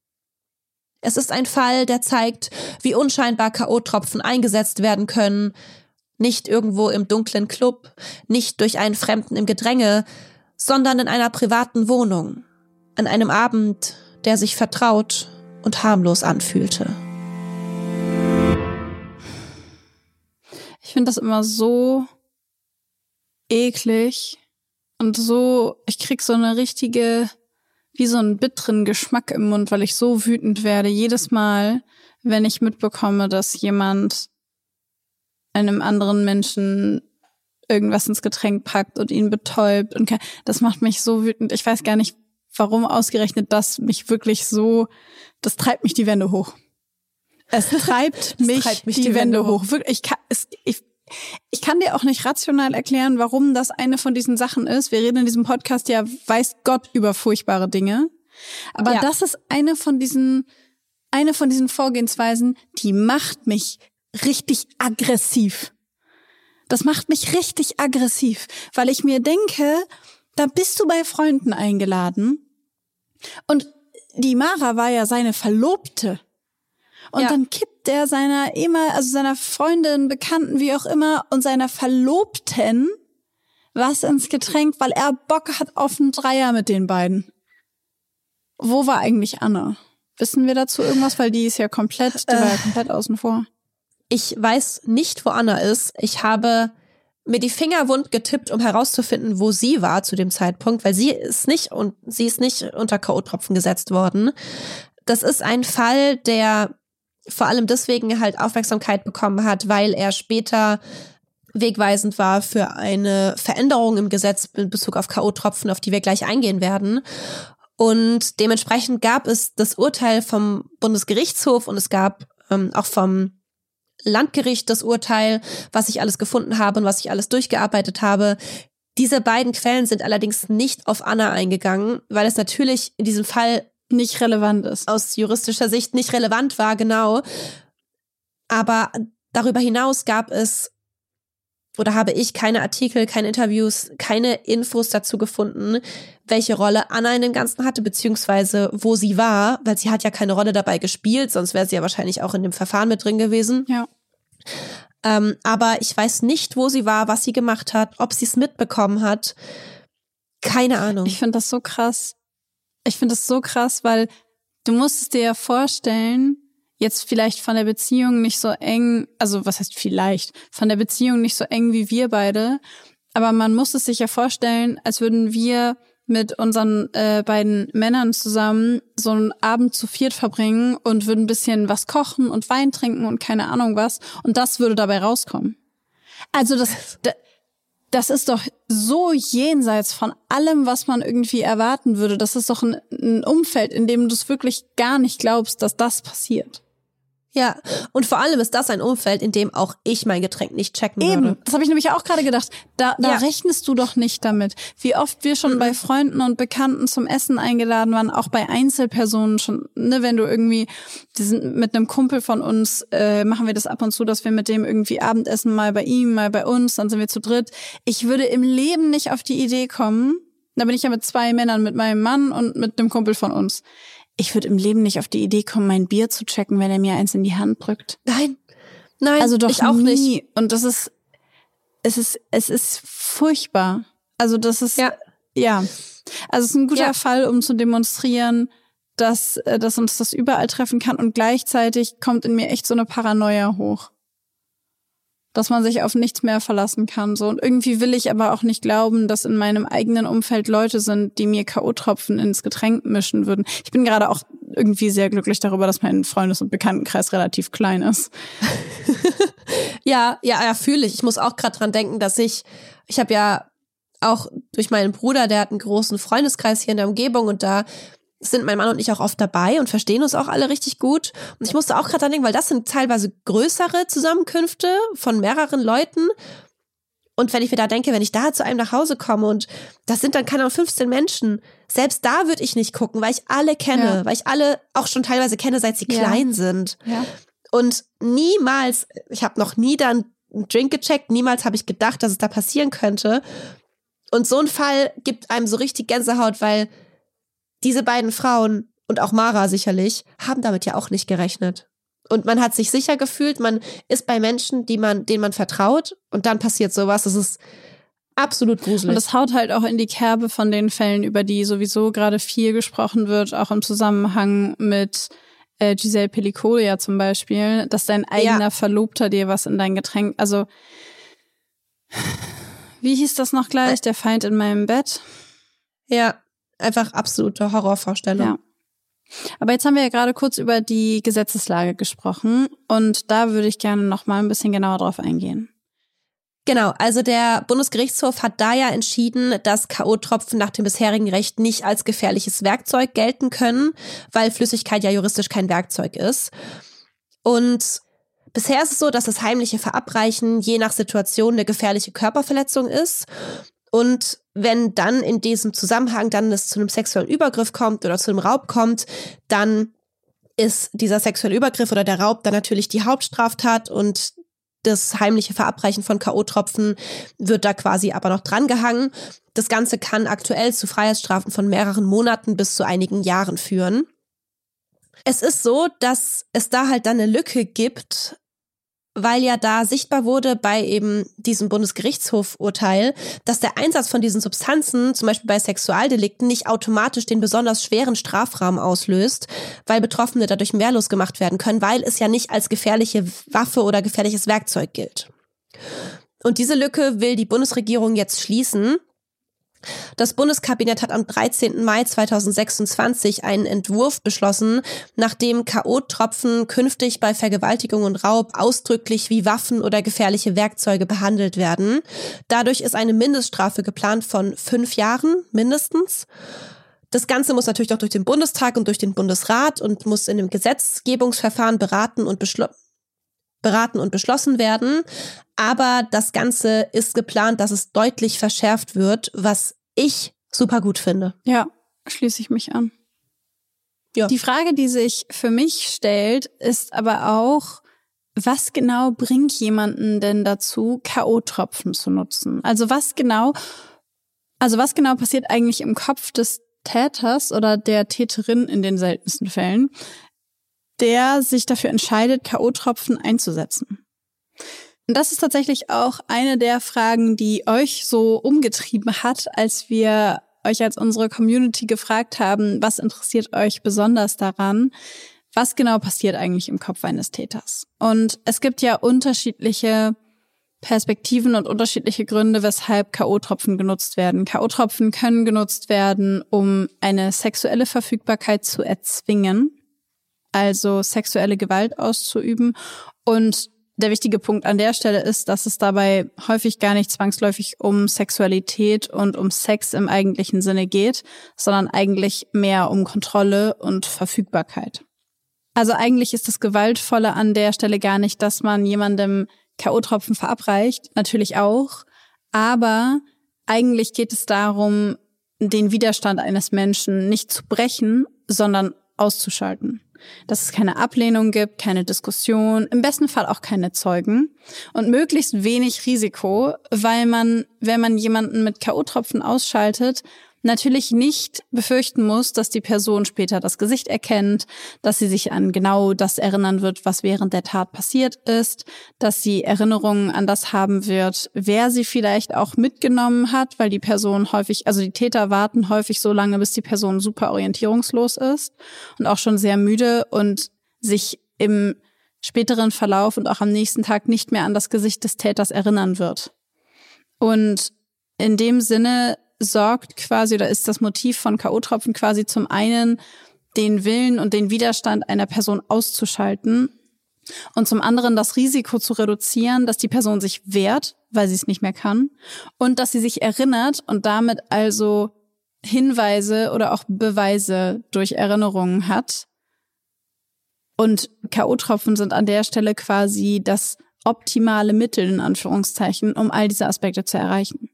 Speaker 1: Es ist ein Fall, der zeigt, wie unscheinbar K.O.-Tropfen eingesetzt werden können, nicht irgendwo im dunklen Club, nicht durch einen Fremden im Gedränge, sondern in einer privaten Wohnung, an einem Abend, der sich vertraut und harmlos anfühlte.
Speaker 2: Ich finde das immer so eklig und so, ich krieg so eine richtige, wie so einen bitteren Geschmack im Mund, weil ich so wütend werde jedes Mal, wenn ich mitbekomme, dass jemand einem anderen Menschen irgendwas ins Getränk packt und ihn betäubt. Und das macht mich so wütend. Ich weiß gar nicht, warum ausgerechnet das mich wirklich so, das treibt mich die Wände hoch. Es treibt mich die Wände hoch. Wirklich, ich kann dir auch nicht rational erklären, warum das eine von diesen Sachen ist. Wir reden in diesem Podcast ja, weiß Gott, über furchtbare Dinge. Aber das ist eine von diesen Vorgehensweisen, die macht mich richtig aggressiv. Das macht mich richtig aggressiv, weil ich mir denke, da bist du bei Freunden eingeladen und die Mara war ja seine Verlobte. Und dann kippt der seiner Freundin, Bekannten, wie auch immer, und seiner Verlobten was ins Getränk, weil er Bock hat auf einen Dreier mit den beiden. Wo war eigentlich Anna? Wissen wir dazu irgendwas? Weil die war ja komplett außen vor.
Speaker 1: Ich weiß nicht, wo Anna ist. Ich habe mir die Finger wund getippt, um herauszufinden, wo sie war zu dem Zeitpunkt, weil sie ist nicht unter K.O.-Tropfen gesetzt worden. Das ist ein Fall, der vor allem deswegen halt Aufmerksamkeit bekommen hat, weil er später wegweisend war für eine Veränderung im Gesetz in Bezug auf K.O.-Tropfen, auf die wir gleich eingehen werden. Und dementsprechend gab es das Urteil vom Bundesgerichtshof und es gab auch vom Landgericht das Urteil, was ich alles gefunden habe und was ich alles durchgearbeitet habe. Diese beiden Quellen sind allerdings nicht auf Anna eingegangen, weil es natürlich in diesem Fall
Speaker 2: nicht relevant ist.
Speaker 1: Aus juristischer Sicht nicht relevant war, genau. Aber darüber hinaus habe ich keine Artikel, keine Interviews, keine Infos dazu gefunden, welche Rolle Anna in dem Ganzen hatte, beziehungsweise wo sie war, weil sie hat ja keine Rolle dabei gespielt, sonst wäre sie ja wahrscheinlich auch in dem Verfahren mit drin gewesen.
Speaker 2: Ja.
Speaker 1: Aber ich weiß nicht, wo sie war, was sie gemacht hat, ob sie es mitbekommen hat. Keine Ahnung.
Speaker 2: Ich finde das so krass. Weil du musst es dir ja vorstellen, jetzt vielleicht von der Beziehung nicht so eng, also was heißt vielleicht, von der Beziehung nicht so eng wie wir beide, aber man muss es sich ja vorstellen, als würden wir mit unseren beiden Männern zusammen so einen Abend zu viert verbringen und würden ein bisschen was kochen und Wein trinken und keine Ahnung was und das würde dabei rauskommen. Also das ist doch so jenseits von allem, was man irgendwie erwarten würde. Das ist doch ein Umfeld, in dem du es wirklich gar nicht glaubst, dass das passiert.
Speaker 1: Ja, und vor allem ist das ein Umfeld, in dem auch ich mein Getränk nicht checken würde.
Speaker 2: Eben, das habe ich nämlich auch gerade gedacht. Da rechnest du doch nicht damit. Wie oft wir schon bei Freunden und Bekannten zum Essen eingeladen waren, auch bei Einzelpersonen schon, ne, wenn du irgendwie, die sind mit einem Kumpel von uns, machen wir das ab und zu, dass wir mit dem irgendwie Abendessen, mal bei ihm, mal bei uns, dann sind wir zu dritt. Ich würde im Leben nicht auf die Idee kommen, da bin ich ja mit 2 Männern, mit meinem Mann und mit einem Kumpel von uns. Ich würde im Leben nicht auf die Idee kommen, mein Bier zu checken, wenn er mir eins in die Hand drückt.
Speaker 1: Nein,
Speaker 2: also doch
Speaker 1: ich auch
Speaker 2: nie.
Speaker 1: nicht.
Speaker 2: Und es ist furchtbar. Also das ist, ja. Also es ist ein guter Fall, um zu demonstrieren, dass uns das überall treffen kann und gleichzeitig kommt in mir echt so eine Paranoia hoch. Dass man sich auf nichts mehr verlassen kann. So. Und irgendwie will ich aber auch nicht glauben, dass in meinem eigenen Umfeld Leute sind, die mir K.O.-Tropfen ins Getränk mischen würden. Ich bin gerade auch irgendwie sehr glücklich darüber, dass mein Freundes- und Bekanntenkreis relativ klein ist.
Speaker 1: Ja, fühle ich. Ich muss auch gerade dran denken, dass ich habe ja auch durch meinen Bruder, der hat einen großen Freundeskreis hier in der Umgebung und da sind mein Mann und ich auch oft dabei und verstehen uns auch alle richtig gut. Und ich musste auch gerade dran denken, weil das sind teilweise größere Zusammenkünfte von mehreren Leuten. Und wenn ich mir da denke, wenn ich da zu einem nach Hause komme und das sind dann, keine Ahnung, 15 Menschen, selbst da würde ich nicht gucken, weil ich alle kenne, weil ich alle auch schon teilweise kenne, seit sie klein sind.
Speaker 2: Ja.
Speaker 1: Und niemals, ich habe noch nie dann einen Drink gecheckt, niemals habe ich gedacht, dass es da passieren könnte. Und so ein Fall gibt einem so richtig Gänsehaut, weil diese beiden Frauen und auch Mara sicherlich haben damit ja auch nicht gerechnet. Und man hat sich sicher gefühlt, man ist bei Menschen, denen man vertraut und dann passiert sowas. Das ist absolut gruselig.
Speaker 2: Und das haut halt auch in die Kerbe von den Fällen, über die sowieso gerade viel gesprochen wird, auch im Zusammenhang mit Giselle Pellicolo ja zum Beispiel, dass dein eigener Verlobter dir was in dein Getränk, also wie hieß das noch gleich? Der Feind in meinem Bett?
Speaker 1: Ja. Einfach absolute Horrorvorstellung.
Speaker 2: Ja. Aber jetzt haben wir ja gerade kurz über die Gesetzeslage gesprochen und da würde ich gerne noch mal ein bisschen genauer drauf eingehen.
Speaker 1: Genau, also der Bundesgerichtshof hat da ja entschieden, dass K.O.-Tropfen nach dem bisherigen Recht nicht als gefährliches Werkzeug gelten können, weil Flüssigkeit ja juristisch kein Werkzeug ist. Und bisher ist es so, dass das heimliche Verabreichen je nach Situation eine gefährliche Körperverletzung ist. Und wenn dann in diesem Zusammenhang dann es zu einem sexuellen Übergriff kommt oder zu einem Raub kommt, dann ist dieser sexuelle Übergriff oder der Raub dann natürlich die Hauptstraftat und das heimliche Verabreichen von K.O.-Tropfen wird da quasi aber noch drangehangen. Das Ganze kann aktuell zu Freiheitsstrafen von mehreren Monaten bis zu einigen Jahren führen. Es ist so, dass es da halt dann eine Lücke gibt, weil ja da sichtbar wurde bei eben diesem Bundesgerichtshof-Urteil, dass der Einsatz von diesen Substanzen, zum Beispiel bei Sexualdelikten, nicht automatisch den besonders schweren Strafrahmen auslöst, weil Betroffene dadurch wehrlos gemacht werden können, weil es ja nicht als gefährliche Waffe oder gefährliches Werkzeug gilt. Und diese Lücke will die Bundesregierung jetzt schließen. Das Bundeskabinett hat am 13. Mai 2026 einen Entwurf beschlossen, nachdem K.O.-Tropfen künftig bei Vergewaltigung und Raub ausdrücklich wie Waffen oder gefährliche Werkzeuge behandelt werden. Dadurch ist eine Mindeststrafe geplant von 5 Jahren mindestens. Das Ganze muss natürlich auch durch den Bundestag und durch den Bundesrat und muss in einem Gesetzgebungsverfahren beraten und beschlossen werden. Aber das Ganze ist geplant, dass es deutlich verschärft wird, was ich super gut finde.
Speaker 2: Ja, schließe ich mich an.
Speaker 1: Ja.
Speaker 2: Die Frage, die sich für mich stellt, ist aber auch, was genau bringt jemanden denn dazu, K.O.-Tropfen zu nutzen? Also was genau passiert eigentlich im Kopf des Täters oder der Täterin in den seltensten Fällen, der sich dafür entscheidet, K.O.-Tropfen einzusetzen? Und das ist tatsächlich auch eine der Fragen, die euch so umgetrieben hat, als wir euch als unsere Community gefragt haben, was interessiert euch besonders daran? Was genau passiert eigentlich im Kopf eines Täters? Und es gibt ja unterschiedliche Perspektiven und unterschiedliche Gründe, weshalb K.O.-Tropfen genutzt werden. K.O.-Tropfen können genutzt werden, um eine sexuelle Verfügbarkeit zu erzwingen, also sexuelle Gewalt auszuüben. Und der wichtige Punkt an der Stelle ist, dass es dabei häufig gar nicht zwangsläufig um Sexualität und um Sex im eigentlichen Sinne geht, sondern eigentlich mehr um Kontrolle und Verfügbarkeit. Also eigentlich ist das Gewaltvolle an der Stelle gar nicht, dass man jemandem K.O.-Tropfen verabreicht, natürlich auch, aber eigentlich geht es darum, den Widerstand eines Menschen nicht zu brechen, sondern auszuschalten. Dass es keine Ablehnung gibt, keine Diskussion, im besten Fall auch keine Zeugen und möglichst wenig Risiko, weil man, wenn man jemanden mit K.O.-Tropfen ausschaltet, natürlich nicht befürchten muss, dass die Person später das Gesicht erkennt, dass sie sich an genau das erinnern wird, was während der Tat passiert ist, dass sie Erinnerungen an das haben wird, wer sie vielleicht auch mitgenommen hat, weil die Person häufig, also die Täter warten häufig so lange, bis die Person super orientierungslos ist und auch schon sehr müde und sich im späteren Verlauf und auch am nächsten Tag nicht mehr an das Gesicht des Täters erinnern wird. Und in dem Sinne sorgt quasi oder ist das Motiv von K.O.-Tropfen quasi zum einen den Willen und den Widerstand einer Person auszuschalten und zum anderen das Risiko zu reduzieren, dass die Person sich wehrt, weil sie es nicht mehr kann und dass sie sich erinnert und damit also Hinweise oder auch Beweise durch Erinnerungen hat. Und K.O.-Tropfen sind an der Stelle quasi das optimale Mittel, in Anführungszeichen, um all diese Aspekte zu erreichen.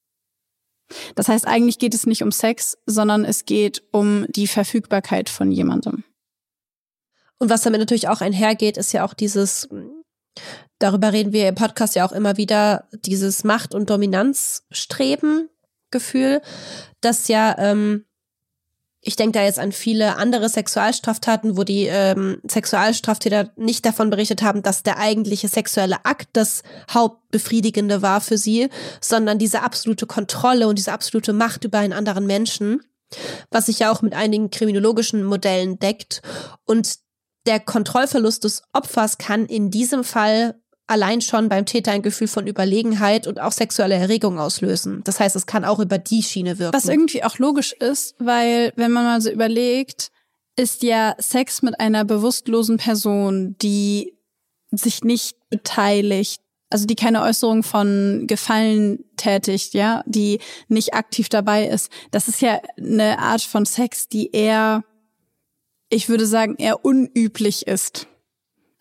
Speaker 2: Das heißt, eigentlich geht es nicht um Sex, sondern es geht um die Verfügbarkeit von jemandem.
Speaker 1: Und was damit natürlich auch einhergeht, ist ja auch dieses, darüber reden wir im Podcast ja auch immer wieder, dieses Macht- und Dominanzstreben-Gefühl, das ja, ich denke da jetzt an viele andere Sexualstraftaten, wo die Sexualstraftäter nicht davon berichtet haben, dass der eigentliche sexuelle Akt das Hauptbefriedigende war für sie, sondern diese absolute Kontrolle und diese absolute Macht über einen anderen Menschen, was sich ja auch mit einigen kriminologischen Modellen deckt. Und der Kontrollverlust des Opfers kann in diesem Fall allein schon beim Täter ein Gefühl von Überlegenheit und auch sexuelle Erregung auslösen. Das heißt, es kann auch über die Schiene wirken.
Speaker 2: Was irgendwie auch logisch ist, weil, wenn man mal so überlegt, ist ja Sex mit einer bewusstlosen Person, die sich nicht beteiligt, also die keine Äußerung von Gefallen tätigt, ja, die nicht aktiv dabei ist. Das ist ja eine Art von Sex, die eher, ich würde sagen, eher unüblich ist.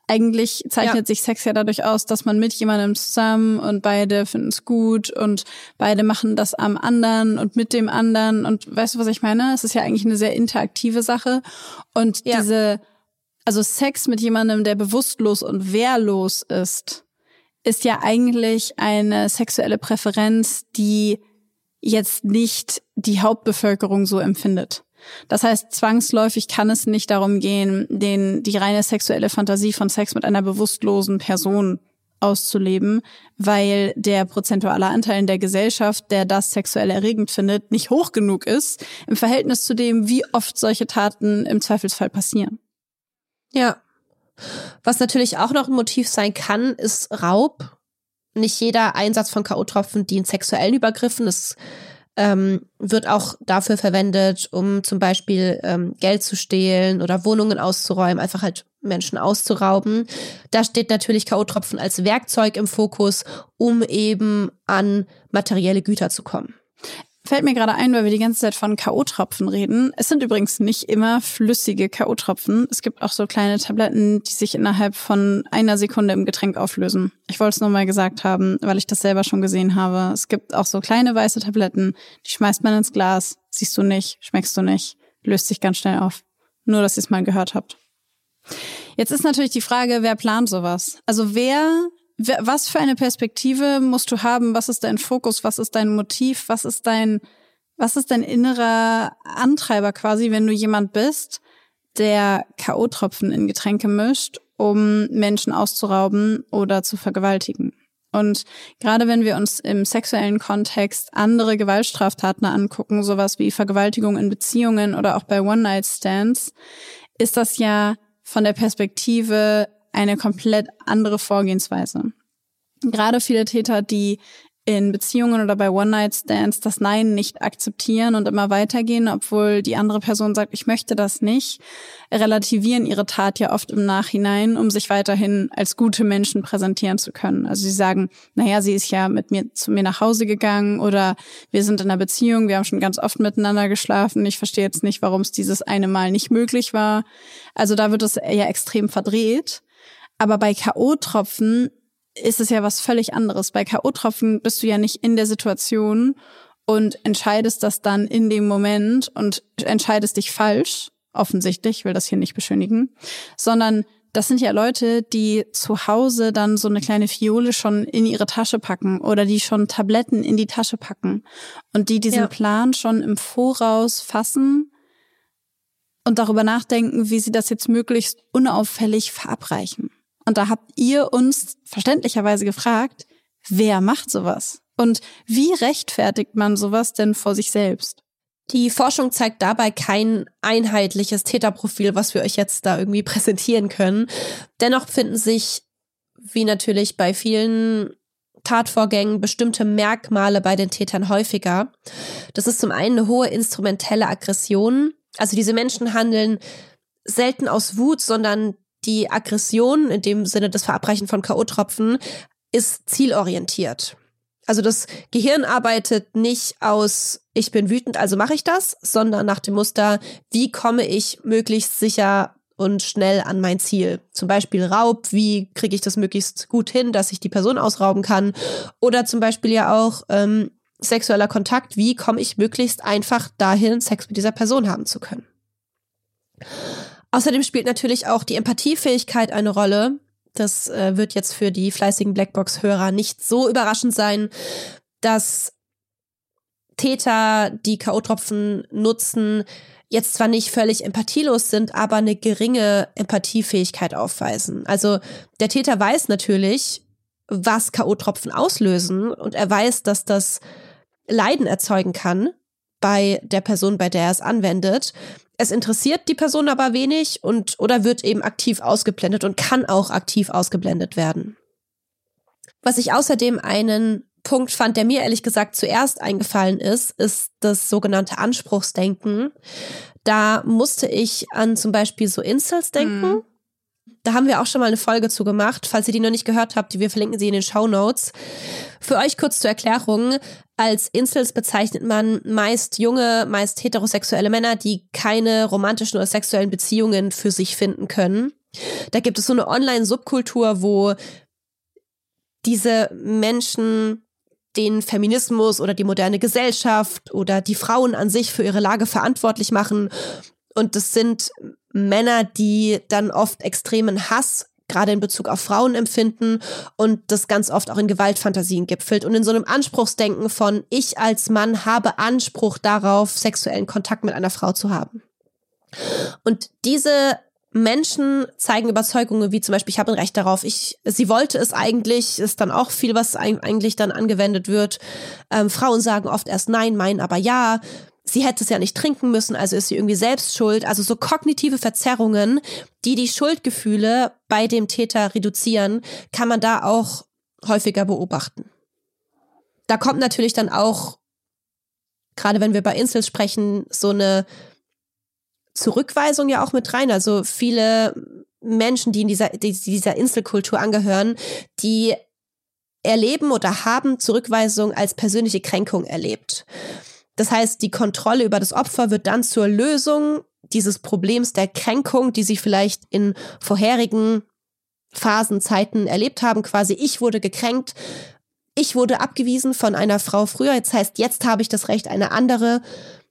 Speaker 2: eigentlich zeichnet sich Sex ja dadurch aus, dass man mit jemandem zusammen und beide finden es gut und beide machen das am anderen und mit dem anderen und weißt du, was ich meine? Es ist ja eigentlich eine sehr interaktive Sache und also Sex mit jemandem, der bewusstlos und wehrlos ist ja eigentlich eine sexuelle Präferenz, die jetzt nicht die Hauptbevölkerung so empfindet. Das heißt, zwangsläufig kann es nicht darum gehen, die reine sexuelle Fantasie von Sex mit einer bewusstlosen Person auszuleben, weil der prozentuale Anteil in der Gesellschaft, der das sexuell erregend findet, nicht hoch genug ist im Verhältnis zu dem, wie oft solche Taten im Zweifelsfall passieren.
Speaker 1: Ja. Was natürlich auch noch ein Motiv sein kann, ist Raub. Nicht jeder Einsatz von K.O.-Tropfen dient sexuellen Übergriffen. Es wird auch dafür verwendet, um zum Beispiel Geld zu stehlen oder Wohnungen auszuräumen, einfach halt Menschen auszurauben. Da steht natürlich K.O.-Tropfen als Werkzeug im Fokus, um eben an materielle Güter zu kommen.
Speaker 2: Fällt mir gerade ein, weil wir die ganze Zeit von K.O.-Tropfen reden. Es sind übrigens nicht immer flüssige K.O.-Tropfen. Es gibt auch so kleine Tabletten, die sich innerhalb von einer Sekunde im Getränk auflösen. Ich wollte es nur mal gesagt haben, weil ich das selber schon gesehen habe. Es gibt auch so kleine weiße Tabletten, die schmeißt man ins Glas, siehst du nicht, schmeckst du nicht, löst sich ganz schnell auf. Nur, dass ihr es mal gehört habt. Jetzt ist natürlich die Frage, wer plant sowas? Also was für eine Perspektive musst du haben? Was ist dein Fokus? Was ist dein Motiv? Was ist dein innerer Antreiber quasi, wenn du jemand bist, der K.O.-Tropfen in Getränke mischt, um Menschen auszurauben oder zu vergewaltigen? Und gerade wenn wir uns im sexuellen Kontext andere Gewaltstraftaten angucken, sowas wie Vergewaltigung in Beziehungen oder auch bei One-Night-Stands, ist das ja von der Perspektive eine komplett andere Vorgehensweise. Gerade viele Täter, die in Beziehungen oder bei One-Night-Stands das Nein nicht akzeptieren und immer weitergehen, obwohl die andere Person sagt, ich möchte das nicht, relativieren ihre Tat ja oft im Nachhinein, um sich weiterhin als gute Menschen präsentieren zu können. Also sie sagen, naja, sie ist ja zu mir nach Hause gegangen oder wir sind in einer Beziehung, wir haben schon ganz oft miteinander geschlafen, ich verstehe jetzt nicht, warum es dieses eine Mal nicht möglich war. Also da wird es ja extrem verdreht. Aber bei K.O.-Tropfen ist es ja was völlig anderes. Bei K.O.-Tropfen bist du ja nicht in der Situation und entscheidest das dann in dem Moment und entscheidest dich falsch, offensichtlich, ich will das hier nicht beschönigen, sondern das sind ja Leute, die zu Hause dann so eine kleine Fiole schon in ihre Tasche packen oder die schon Tabletten in die Tasche packen und die diesen Plan schon im Voraus fassen und darüber nachdenken, wie sie das jetzt möglichst unauffällig verabreichen. Und da habt ihr uns verständlicherweise gefragt, wer macht sowas? Und wie rechtfertigt man sowas denn vor sich selbst?
Speaker 1: Die Forschung zeigt dabei kein einheitliches Täterprofil, was wir euch jetzt da irgendwie präsentieren können. Dennoch finden sich, wie natürlich bei vielen Tatvorgängen, bestimmte Merkmale bei den Tätern häufiger. Das ist zum einen eine hohe instrumentelle Aggression. Also diese Menschen handeln selten aus Wut, sondern die Aggression, in dem Sinne des Verabreichen von K.O.-Tropfen, ist zielorientiert. Also das Gehirn arbeitet nicht aus, ich bin wütend, also mache ich das, sondern nach dem Muster, wie komme ich möglichst sicher und schnell an mein Ziel. Zum Beispiel Raub, wie kriege ich das möglichst gut hin, dass ich die Person ausrauben kann. Oder zum Beispiel ja auch sexueller Kontakt, wie komme ich möglichst einfach dahin, Sex mit dieser Person haben zu können. Außerdem spielt natürlich auch die Empathiefähigkeit eine Rolle. Das wird jetzt für die fleißigen Blackbox-Hörer nicht so überraschend sein, dass Täter, die K.O.-Tropfen nutzen, jetzt zwar nicht völlig empathielos sind, aber eine geringe Empathiefähigkeit aufweisen. Also der Täter weiß natürlich, was K.O.-Tropfen auslösen und er weiß, dass das Leiden erzeugen kann bei der Person, bei der er es anwendet. Es interessiert die Person aber wenig oder wird eben aktiv ausgeblendet und kann auch aktiv ausgeblendet werden. Was ich außerdem einen Punkt fand, der mir ehrlich gesagt zuerst eingefallen ist das sogenannte Anspruchsdenken. Da musste ich an zum Beispiel so Incels denken. Da haben wir auch schon mal eine Folge zu gemacht. Falls ihr die noch nicht gehört habt, wir verlinken sie in den Shownotes. Für euch kurz zur Erklärung. Als Incels bezeichnet man meist junge, meist heterosexuelle Männer, die keine romantischen oder sexuellen Beziehungen für sich finden können. Da gibt es so eine Online-Subkultur, wo diese Menschen den Feminismus oder die moderne Gesellschaft oder die Frauen an sich für ihre Lage verantwortlich machen. Und das sind Männer, die dann oft extremen Hass gerade in Bezug auf Frauen empfinden und das ganz oft auch in Gewaltfantasien gipfelt und in so einem Anspruchsdenken von ich als Mann habe Anspruch darauf, sexuellen Kontakt mit einer Frau zu haben. Und diese Menschen zeigen Überzeugungen wie zum Beispiel, ich habe ein Recht darauf, sie wollte es eigentlich, ist dann auch viel, was eigentlich dann angewendet wird. Frauen sagen oft erst nein, meinen aber ja. Sie hätte es ja nicht trinken müssen, also ist sie irgendwie selbst schuld. Also so kognitive Verzerrungen, die die Schuldgefühle bei dem Täter reduzieren, kann man da auch häufiger beobachten. Da kommt natürlich dann auch, gerade wenn wir bei Incels sprechen, so eine Zurückweisung ja auch mit rein. Also viele Menschen, die in dieser Inselkultur angehören, die erleben oder haben Zurückweisung als persönliche Kränkung erlebt. Das heißt, die Kontrolle über das Opfer wird dann zur Lösung dieses Problems der Kränkung, die sie vielleicht in vorherigen Phasen, Zeiten erlebt haben. Quasi, ich wurde gekränkt, ich wurde abgewiesen von einer Frau früher. Das heißt, jetzt habe ich das Recht, einen anderen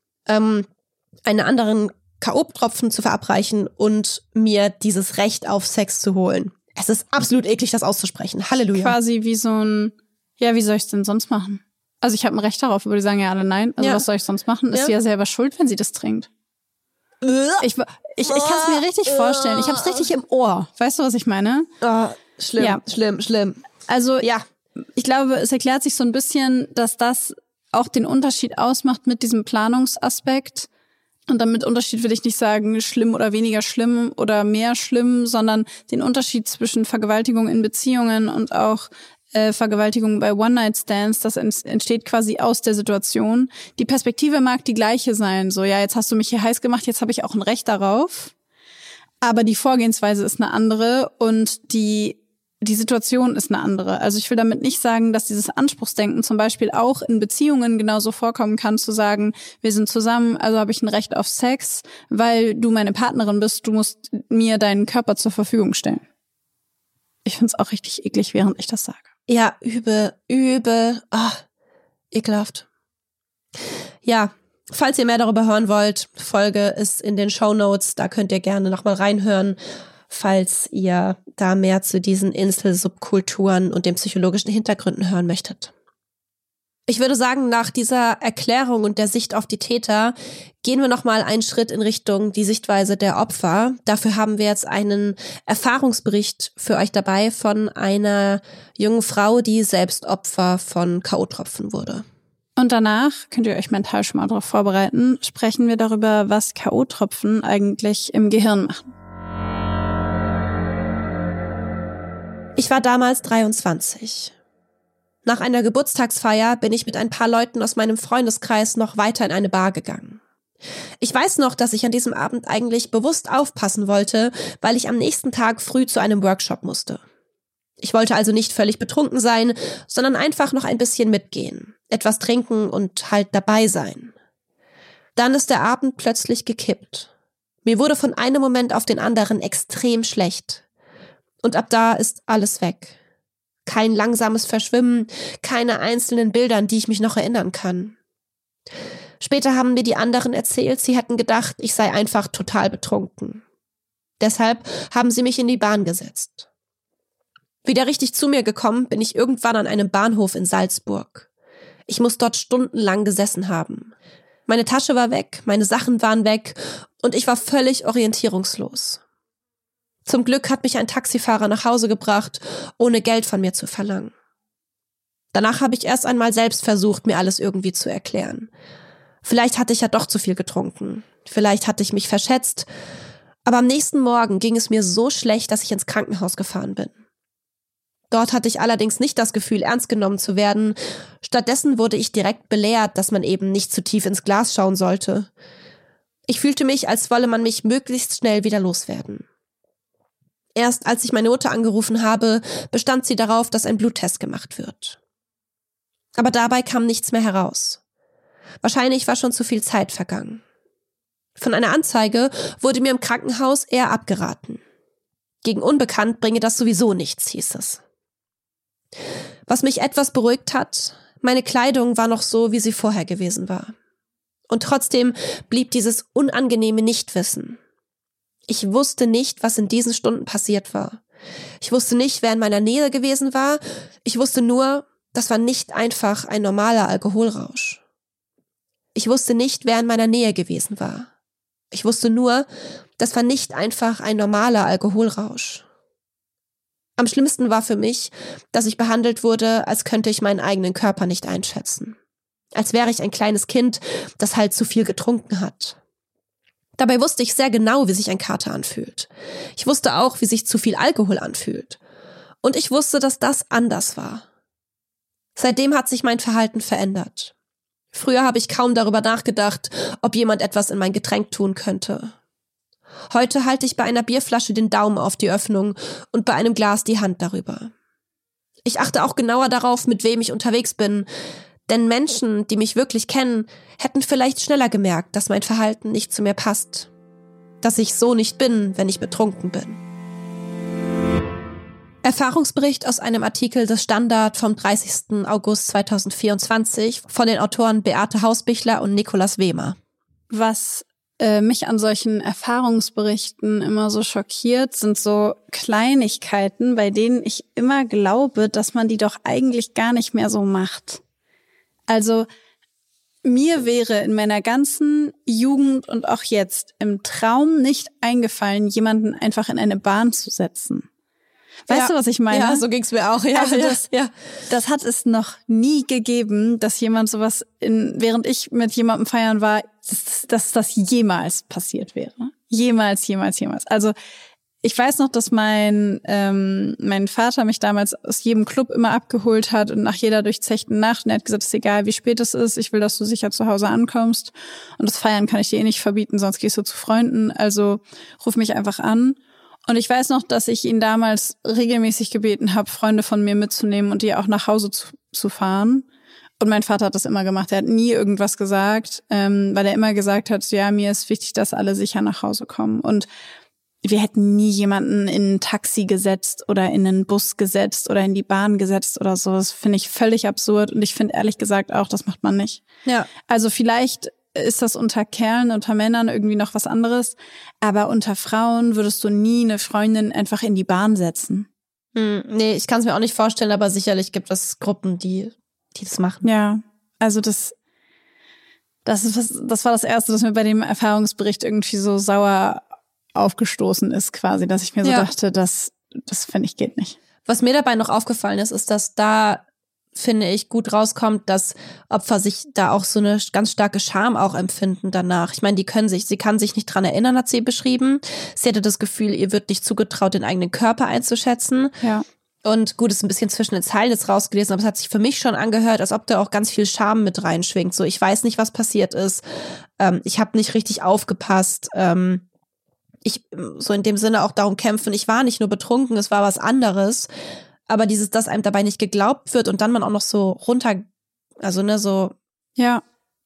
Speaker 1: K.O.-Tropfen zu verabreichen und mir dieses Recht auf Sex zu holen. Es ist absolut eklig, das auszusprechen. Halleluja.
Speaker 2: Quasi wie so ein, ja, wie soll ich es denn sonst machen? Also ich habe ein Recht darauf, aber die sagen ja alle nein. Also was soll ich sonst machen? Ist sie ja selber schuld, wenn sie das trinkt. Ich kann es mir richtig vorstellen. Ich habe es richtig im Ohr. Weißt du, was ich meine?
Speaker 1: Schlimm, ja. Schlimm.
Speaker 2: Also ich glaube, es erklärt sich so ein bisschen, dass das auch den Unterschied ausmacht mit diesem Planungsaspekt. Und damit Unterschied will ich nicht sagen, schlimm oder weniger schlimm oder mehr schlimm, sondern den Unterschied zwischen Vergewaltigung in Beziehungen und auch Vergewaltigung bei One-Night-Stands, das entsteht quasi aus der Situation. Die Perspektive mag die gleiche sein, so ja, jetzt hast du mich hier heiß gemacht, jetzt habe ich auch ein Recht darauf. Aber die Vorgehensweise ist eine andere und die Situation ist eine andere. Also ich will damit nicht sagen, dass dieses Anspruchsdenken zum Beispiel auch in Beziehungen genauso vorkommen kann, zu sagen, wir sind zusammen, also habe ich ein Recht auf Sex, weil du meine Partnerin bist, du musst mir deinen Körper zur Verfügung stellen. Ich find's auch richtig eklig, während ich das sage.
Speaker 1: Ja, übel. Ekelhaft. Ja, falls ihr mehr darüber hören wollt, Folge ist in den Shownotes, da könnt ihr gerne nochmal reinhören, falls ihr da mehr zu diesen Insel-Subkulturen und den psychologischen Hintergründen hören möchtet. Ich würde sagen, nach dieser Erklärung und der Sicht auf die Täter gehen wir nochmal einen Schritt in Richtung die Sichtweise der Opfer. Dafür haben wir jetzt einen Erfahrungsbericht für euch dabei von einer jungen Frau, die selbst Opfer von K.O.-Tropfen wurde.
Speaker 2: Und danach, könnt ihr euch mental schon mal darauf vorbereiten, sprechen wir darüber, was K.O.-Tropfen eigentlich im Gehirn machen.
Speaker 1: Ich war damals 23. Nach einer Geburtstagsfeier bin ich mit ein paar Leuten aus meinem Freundeskreis noch weiter in eine Bar gegangen. Ich weiß noch, dass ich an diesem Abend eigentlich bewusst aufpassen wollte, weil ich am nächsten Tag früh zu einem Workshop musste. Ich wollte also nicht völlig betrunken sein, sondern einfach noch ein bisschen mitgehen, etwas trinken und halt dabei sein. Dann ist der Abend plötzlich gekippt. Mir wurde von einem Moment auf den anderen extrem schlecht. Und ab da ist alles weg. Kein langsames Verschwimmen, keine einzelnen Bilder, an die ich mich noch erinnern kann. Später haben mir die anderen erzählt, sie hätten gedacht, ich sei einfach total betrunken. Deshalb haben sie mich in die Bahn gesetzt. Wieder richtig zu mir gekommen bin ich irgendwann an einem Bahnhof in Salzburg. Ich muss dort stundenlang gesessen haben. Meine Tasche war weg, meine Sachen waren weg und ich war völlig orientierungslos. Zum Glück hat mich ein Taxifahrer nach Hause gebracht, ohne Geld von mir zu verlangen. Danach habe ich erst einmal selbst versucht, mir alles irgendwie zu erklären. Vielleicht hatte ich ja doch zu viel getrunken. Vielleicht hatte ich mich verschätzt. Aber am nächsten Morgen ging es mir so schlecht, dass ich ins Krankenhaus gefahren bin. Dort hatte ich allerdings nicht das Gefühl, ernst genommen zu werden. Stattdessen wurde ich direkt belehrt, dass man eben nicht zu tief ins Glas schauen sollte. Ich fühlte mich, als wolle man mich möglichst schnell wieder loswerden. Erst als ich meine Mutter angerufen habe, bestand sie darauf, dass ein Bluttest gemacht wird. Aber dabei kam nichts mehr heraus. Wahrscheinlich war schon zu viel Zeit vergangen. Von einer Anzeige wurde mir im Krankenhaus eher abgeraten. Gegen unbekannt bringe das sowieso nichts, hieß es. Was mich etwas beruhigt hat, meine Kleidung war noch so, wie sie vorher gewesen war. Und trotzdem blieb dieses unangenehme Nichtwissen. Ich wusste nicht, was in diesen Stunden passiert war. Ich wusste nicht, wer in meiner Nähe gewesen war. Ich wusste nur, das war nicht einfach ein normaler Alkoholrausch. Ich wusste nicht, wer in meiner Nähe gewesen war. Ich wusste nur, das war nicht einfach ein normaler Alkoholrausch. Am schlimmsten war für mich, dass ich behandelt wurde, als könnte ich meinen eigenen Körper nicht einschätzen. Als wäre ich ein kleines Kind, das halt zu viel getrunken hat. Dabei wusste ich sehr genau, wie sich ein Kater anfühlt. Ich wusste auch, wie sich zu viel Alkohol anfühlt. Und ich wusste, dass das anders war. Seitdem hat sich mein Verhalten verändert. Früher habe ich kaum darüber nachgedacht, ob jemand etwas in mein Getränk tun könnte. Heute halte ich bei einer Bierflasche den Daumen auf die Öffnung und bei einem Glas die Hand darüber. Ich achte auch genauer darauf, mit wem ich unterwegs bin, denn Menschen, die mich wirklich kennen, hätten vielleicht schneller gemerkt, dass mein Verhalten nicht zu mir passt, dass ich so nicht bin, wenn ich betrunken bin. Erfahrungsbericht aus einem Artikel des Standard vom 30. August 2024 von den Autoren Beate Hausbichler und Nikolaus Wehmer.
Speaker 2: Was mich an solchen Erfahrungsberichten immer so schockiert, sind so Kleinigkeiten, bei denen ich immer glaube, dass man die doch eigentlich gar nicht mehr so macht. Also mir wäre in meiner ganzen Jugend und auch jetzt im Traum nicht eingefallen, jemanden einfach in eine Bahn zu setzen. Weißt du, was ich meine?
Speaker 1: Ja, so ging's mir auch. Ja,
Speaker 2: also das hat es noch nie gegeben, dass jemand sowas während ich mit jemandem feiern war, dass das jemals passiert wäre. Jemals. Also ich weiß noch, dass mein Vater mich damals aus jedem Club immer abgeholt hat und nach jeder durchzechten Nacht, und er hat gesagt, es ist egal, wie spät es ist, ich will, dass du sicher zu Hause ankommst, und das Feiern kann ich dir eh nicht verbieten, sonst gehst du zu Freunden, also ruf mich einfach an. Und ich weiß noch, dass ich ihn damals regelmäßig gebeten habe, Freunde von mir mitzunehmen und die auch nach Hause zu fahren. Und mein Vater hat das immer gemacht. Er hat nie irgendwas gesagt, weil er immer gesagt hat, so, ja, mir ist wichtig, dass alle sicher nach Hause kommen. Und wir hätten nie jemanden in ein Taxi gesetzt oder in einen Bus gesetzt oder in die Bahn gesetzt oder so. Das finde ich völlig absurd. Und ich finde ehrlich gesagt auch, das macht man nicht. Ja. Also vielleicht ist das unter Kerlen, unter Männern irgendwie noch was anderes. Aber unter Frauen würdest du nie eine Freundin einfach in die Bahn setzen.
Speaker 1: Nee, ich kann es mir auch nicht vorstellen, aber sicherlich gibt es Gruppen, die das machen.
Speaker 2: Ja, also das war das Erste, was mir bei dem Erfahrungsbericht irgendwie so sauer aufgestoßen ist quasi, dass ich mir so dachte, das finde ich geht nicht.
Speaker 1: Was mir dabei noch aufgefallen ist, dass da, finde ich, gut rauskommt, dass Opfer sich da auch so eine ganz starke Scham auch empfinden danach. Ich meine, sie kann sich nicht dran erinnern, hat sie beschrieben. Sie hatte das Gefühl, ihr wird nicht zugetraut, den eigenen Körper einzuschätzen.
Speaker 2: Ja.
Speaker 1: Und gut, ist ein bisschen zwischen den Zeilen jetzt rausgelesen, aber es hat sich für mich schon angehört, als ob da auch ganz viel Scham mit reinschwingt. So, ich weiß nicht, was passiert ist. Ich habe nicht richtig aufgepasst. Ich so in dem Sinne auch darum kämpfen, ich war nicht nur betrunken, es war was anderes. Aber dass einem dabei nicht geglaubt wird und dann man auch noch so runter, also so.
Speaker 2: Ja,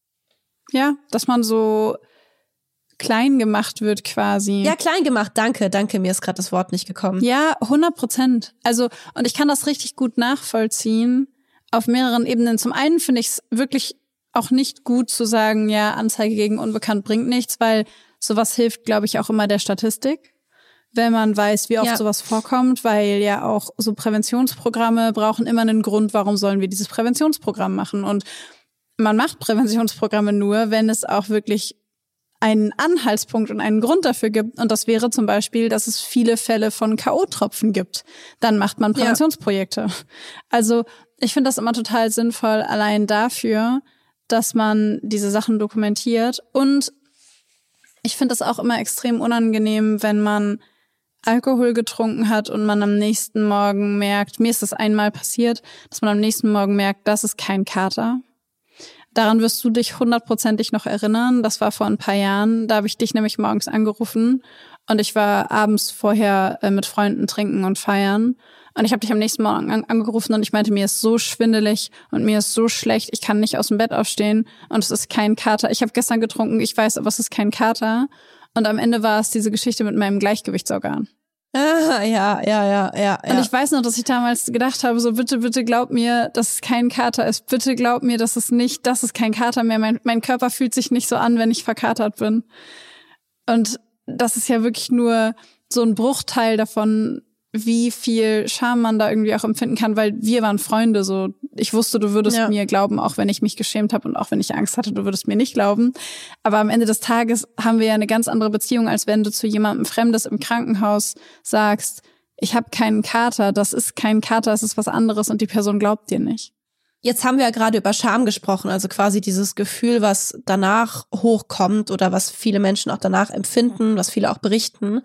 Speaker 2: dass man so klein gemacht wird quasi.
Speaker 1: Ja, klein gemacht, danke, mir ist gerade das Wort nicht gekommen.
Speaker 2: Ja, 100%. Also, und ich kann das richtig gut nachvollziehen auf mehreren Ebenen. Zum einen finde ich es wirklich auch nicht gut zu sagen, ja, Anzeige gegen Unbekannt bringt nichts, weil sowas hilft, glaube ich, auch immer der Statistik, wenn man weiß, wie oft sowas vorkommt, weil ja auch so Präventionsprogramme brauchen immer einen Grund, warum sollen wir dieses Präventionsprogramm machen. Und man macht Präventionsprogramme nur, wenn es auch wirklich einen Anhaltspunkt und einen Grund dafür gibt. Und das wäre zum Beispiel, dass es viele Fälle von K.O.-Tropfen gibt. Dann macht man Präventionsprojekte. Ja. Also ich finde das immer total sinnvoll, allein dafür, dass man diese Sachen dokumentiert. Und ich finde es auch immer extrem unangenehm, wenn man Alkohol getrunken hat und man am nächsten Morgen merkt, mir ist das einmal passiert, dass man am nächsten Morgen merkt, das ist kein Kater. Daran wirst du dich 100%ig noch erinnern. Das war vor ein paar Jahren. Da habe ich dich nämlich morgens angerufen und ich war abends vorher mit Freunden trinken und feiern. Und ich habe dich am nächsten Morgen angerufen und ich meinte, mir ist so schwindelig und mir ist so schlecht, ich kann nicht aus dem Bett aufstehen und es ist kein Kater. Ich habe gestern getrunken, ich weiß, aber es ist kein Kater. Und am Ende war es diese Geschichte mit meinem Gleichgewichtsorgan.
Speaker 1: Ja.
Speaker 2: Und ich weiß noch, dass ich damals gedacht habe, so bitte glaub mir, dass es kein Kater ist. Bitte glaub mir, dass es kein Kater mehr. Mein Körper fühlt sich nicht so an, wenn ich verkatert bin. Und das ist ja wirklich nur so ein Bruchteil davon, wie viel Scham man da irgendwie auch empfinden kann, weil wir waren Freunde, so. Ich wusste, du würdest mir glauben, auch wenn ich mich geschämt habe und auch wenn ich Angst hatte, du würdest mir nicht glauben. Aber am Ende des Tages haben wir ja eine ganz andere Beziehung, als wenn du zu jemandem Fremdes im Krankenhaus sagst, ich habe keinen Kater, das ist kein Kater, es ist was anderes und die Person glaubt dir nicht.
Speaker 1: Jetzt haben wir ja gerade über Scham gesprochen, also quasi dieses Gefühl, was danach hochkommt oder was viele Menschen auch danach empfinden, was viele auch berichten.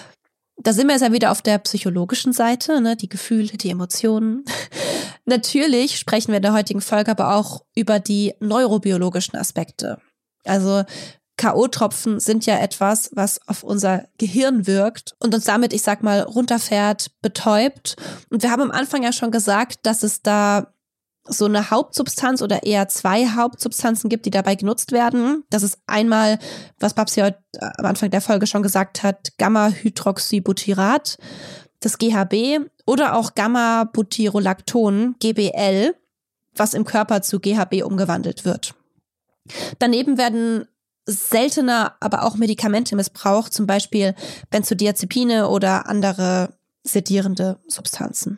Speaker 1: Da sind wir jetzt ja wieder auf der psychologischen Seite, ne, die Gefühle, die Emotionen. Natürlich sprechen wir in der heutigen Folge aber auch über die neurobiologischen Aspekte. Also K.O.-Tropfen sind ja etwas, was auf unser Gehirn wirkt und uns damit, ich sag mal, runterfährt, betäubt. Und wir haben am Anfang ja schon gesagt, dass es da so eine Hauptsubstanz oder eher zwei Hauptsubstanzen gibt, die dabei genutzt werden. Das ist einmal, was Babsi heute am Anfang der Folge schon gesagt hat, Gamma-Hydroxybutyrat, das GHB oder auch Gamma-Butyrolacton, GBL, was im Körper zu GHB umgewandelt wird. Daneben werden seltener aber auch Medikamente missbraucht, zum Beispiel Benzodiazepine oder andere sedierende Substanzen.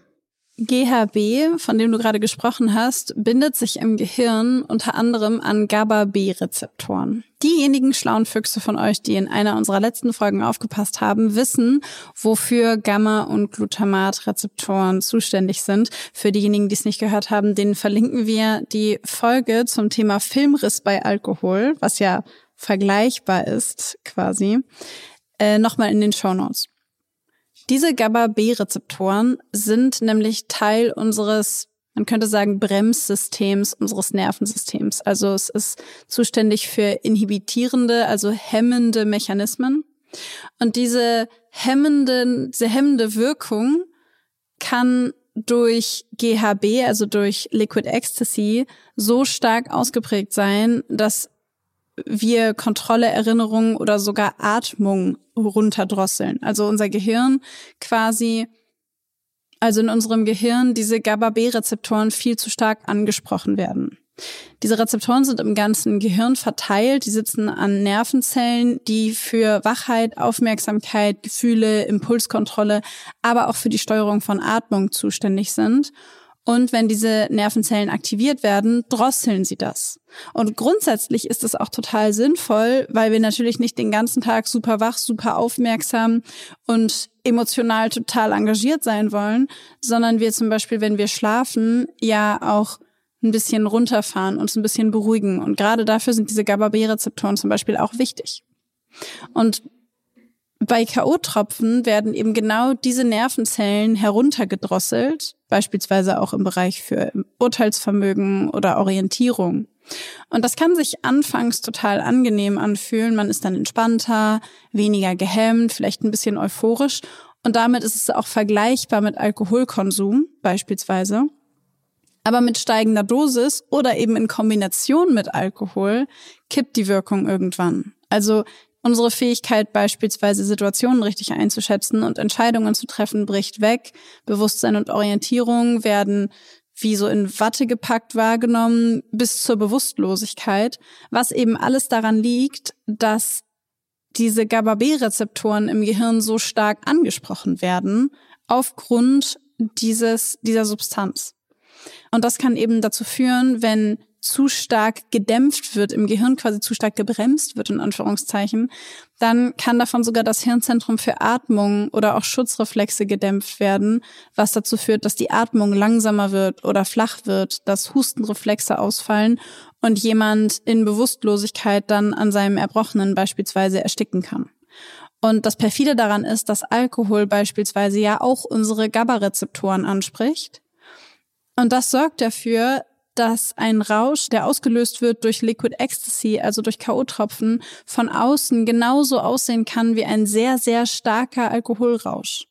Speaker 2: GHB, von dem du gerade gesprochen hast, bindet sich im Gehirn unter anderem an GABA-B-Rezeptoren. Diejenigen schlauen Füchse von euch, die in einer unserer letzten Folgen aufgepasst haben, wissen, wofür Gamma- und Glutamat-Rezeptoren zuständig sind. Für diejenigen, die es nicht gehört haben, denen verlinken wir die Folge zum Thema Filmriss bei Alkohol, was ja vergleichbar ist quasi, nochmal in den Shownotes. Diese GABA-B-Rezeptoren sind nämlich Teil unseres, man könnte sagen, Bremssystems, unseres Nervensystems. Also es ist zuständig für inhibitierende, also hemmende Mechanismen. Und diese hemmende Wirkung kann durch GHB, also durch Liquid Ecstasy, so stark ausgeprägt sein, dass wir Kontrolle, Erinnerung oder sogar Atmung runterdrosseln. Also unser Gehirn quasi, also in unserem Gehirn diese GABA-B-Rezeptoren viel zu stark angesprochen werden. Diese Rezeptoren sind im ganzen Gehirn verteilt. Die sitzen an Nervenzellen, die für Wachheit, Aufmerksamkeit, Gefühle, Impulskontrolle, aber auch für die Steuerung von Atmung zuständig sind. Und wenn diese Nervenzellen aktiviert werden, drosseln sie das. Und grundsätzlich ist es auch total sinnvoll, weil wir natürlich nicht den ganzen Tag super wach, super aufmerksam und emotional total engagiert sein wollen, sondern wir zum Beispiel, wenn wir schlafen, ja auch ein bisschen runterfahren, uns ein bisschen beruhigen. Und gerade dafür sind diese GABA-B-Rezeptoren zum Beispiel auch wichtig. Und bei K.O.-Tropfen werden eben genau diese Nervenzellen heruntergedrosselt, beispielsweise auch im Bereich für Urteilsvermögen oder Orientierung. Und das kann sich anfangs total angenehm anfühlen. Man ist dann entspannter, weniger gehemmt, vielleicht ein bisschen euphorisch. Und damit ist es auch vergleichbar mit Alkoholkonsum beispielsweise. Aber mit steigender Dosis oder eben in Kombination mit Alkohol kippt die Wirkung irgendwann. Also unsere Fähigkeit, beispielsweise Situationen richtig einzuschätzen und Entscheidungen zu treffen, bricht weg. Bewusstsein und Orientierung werden wie so in Watte gepackt wahrgenommen bis zur Bewusstlosigkeit, was eben alles daran liegt, dass diese GABA-B-Rezeptoren im Gehirn so stark angesprochen werden aufgrund dieser Substanz. Und das kann eben dazu führen, wenn zu stark gedämpft wird, im Gehirn quasi zu stark gebremst wird, in Anführungszeichen, dann kann davon sogar das Hirnzentrum für Atmung oder auch Schutzreflexe gedämpft werden, was dazu führt, dass die Atmung langsamer wird oder flach wird, dass Hustenreflexe ausfallen und jemand in Bewusstlosigkeit dann an seinem Erbrochenen beispielsweise ersticken kann. Und das perfide daran ist, dass Alkohol beispielsweise ja auch unsere GABA-Rezeptoren anspricht. Und das sorgt dafür, dass ein Rausch, der ausgelöst wird durch Liquid Ecstasy, also durch K.O.-Tropfen, von außen genauso aussehen kann wie ein sehr, sehr starker Alkoholrausch.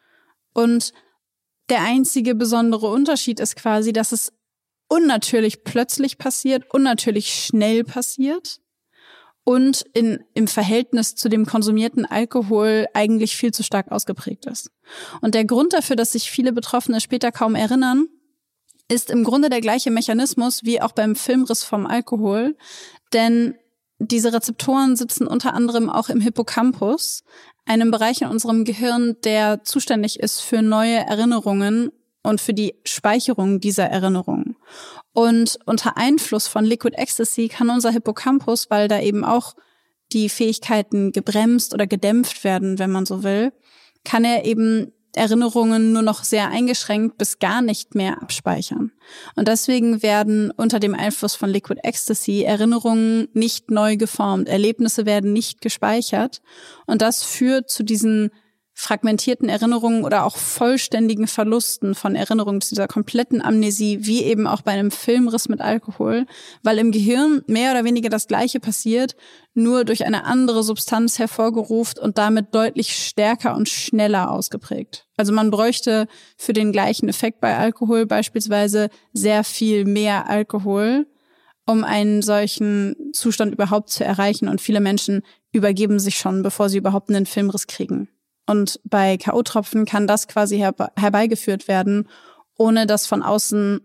Speaker 2: Und der einzige besondere Unterschied ist quasi, dass es unnatürlich plötzlich passiert, unnatürlich schnell passiert und im Verhältnis zu dem konsumierten Alkohol eigentlich viel zu stark ausgeprägt ist. Und der Grund dafür, dass sich viele Betroffene später kaum erinnern, ist im Grunde der gleiche Mechanismus wie auch beim Filmriss vom Alkohol, denn diese Rezeptoren sitzen unter anderem auch im Hippocampus, einem Bereich in unserem Gehirn, der zuständig ist für neue Erinnerungen und für die Speicherung dieser Erinnerungen. Und unter Einfluss von Liquid Ecstasy kann unser Hippocampus, weil da eben auch die Fähigkeiten gebremst oder gedämpft werden, wenn man so will, kann er eben Erinnerungen nur noch sehr eingeschränkt bis gar nicht mehr abspeichern. Und deswegen werden unter dem Einfluss von Liquid Ecstasy Erinnerungen nicht neu geformt, Erlebnisse werden nicht gespeichert. Und das führt zu diesen fragmentierten Erinnerungen oder auch vollständigen Verlusten von Erinnerungen, zu dieser kompletten Amnesie, wie eben auch bei einem Filmriss mit Alkohol, weil im Gehirn mehr oder weniger das Gleiche passiert, nur durch eine andere Substanz hervorgerufen und damit deutlich stärker und schneller ausgeprägt. Also man bräuchte für den gleichen Effekt bei Alkohol beispielsweise sehr viel mehr Alkohol, um einen solchen Zustand überhaupt zu erreichen. Und viele Menschen übergeben sich schon, bevor sie überhaupt einen Filmriss kriegen. Und bei K.O.-Tropfen kann das quasi herbeigeführt werden, ohne dass von außen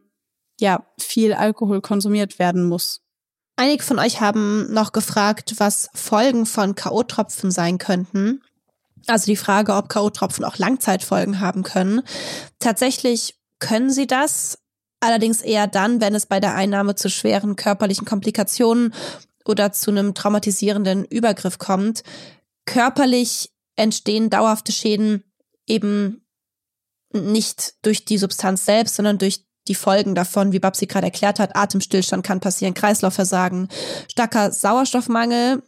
Speaker 2: viel Alkohol konsumiert werden muss.
Speaker 1: Einige von euch haben noch gefragt, was Folgen von K.O.-Tropfen sein könnten. Also die Frage, ob K.O.-Tropfen auch Langzeitfolgen haben können. Tatsächlich können sie das, allerdings eher dann, wenn es bei der Einnahme zu schweren körperlichen Komplikationen oder zu einem traumatisierenden Übergriff kommt. Körperlich entstehen dauerhafte Schäden eben nicht durch die Substanz selbst, sondern durch die Folgen davon, wie Babsi gerade erklärt hat. Atemstillstand kann passieren, Kreislaufversagen, starker Sauerstoffmangel,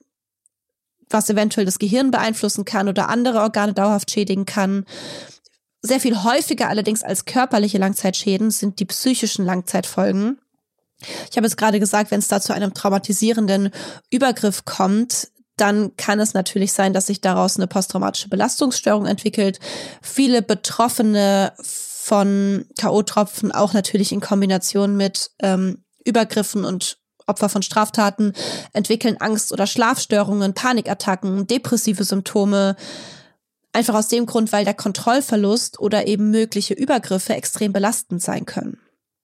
Speaker 1: was eventuell das Gehirn beeinflussen kann oder andere Organe dauerhaft schädigen kann. Sehr viel häufiger allerdings als körperliche Langzeitschäden sind die psychischen Langzeitfolgen. Ich habe es gerade gesagt, wenn es da zu einem traumatisierenden Übergriff kommt, dann kann es natürlich sein, dass sich daraus eine posttraumatische Belastungsstörung entwickelt. Viele Betroffene von K.O.-Tropfen, auch natürlich in Kombination mit Übergriffen und Opfer von Straftaten, entwickeln Angst- oder Schlafstörungen, Panikattacken, depressive Symptome. Einfach aus dem Grund, weil der Kontrollverlust oder eben mögliche Übergriffe extrem belastend sein können.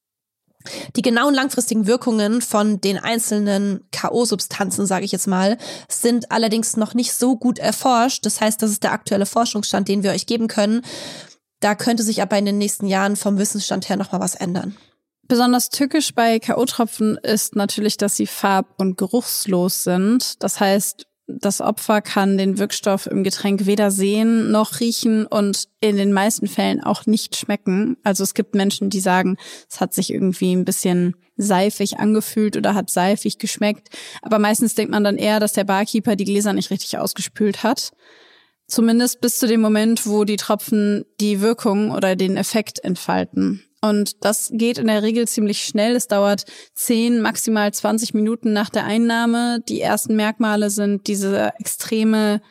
Speaker 1: Die genauen langfristigen Wirkungen von den einzelnen K.O.-Substanzen, sage ich jetzt mal, sind allerdings noch nicht so gut erforscht. Das heißt, das ist der aktuelle Forschungsstand, den wir euch geben können. Da könnte sich aber in den nächsten Jahren vom Wissensstand her nochmal was ändern.
Speaker 2: Besonders tückisch bei K.O.-Tropfen ist natürlich, dass sie farb- und geruchslos sind. Das heißt, das Opfer kann den Wirkstoff im Getränk weder sehen noch riechen und in den meisten Fällen auch nicht schmecken. Also es gibt Menschen, die sagen, es hat sich irgendwie ein bisschen seifig angefühlt oder hat seifig geschmeckt. Aber meistens denkt man dann eher, dass der Barkeeper die Gläser nicht richtig ausgespült hat. Zumindest bis zu dem Moment, wo die Tropfen die Wirkung oder den Effekt entfalten. Und das geht in der Regel ziemlich schnell. Es dauert 10, maximal 20 Minuten nach der Einnahme. Die ersten Merkmale sind diese extreme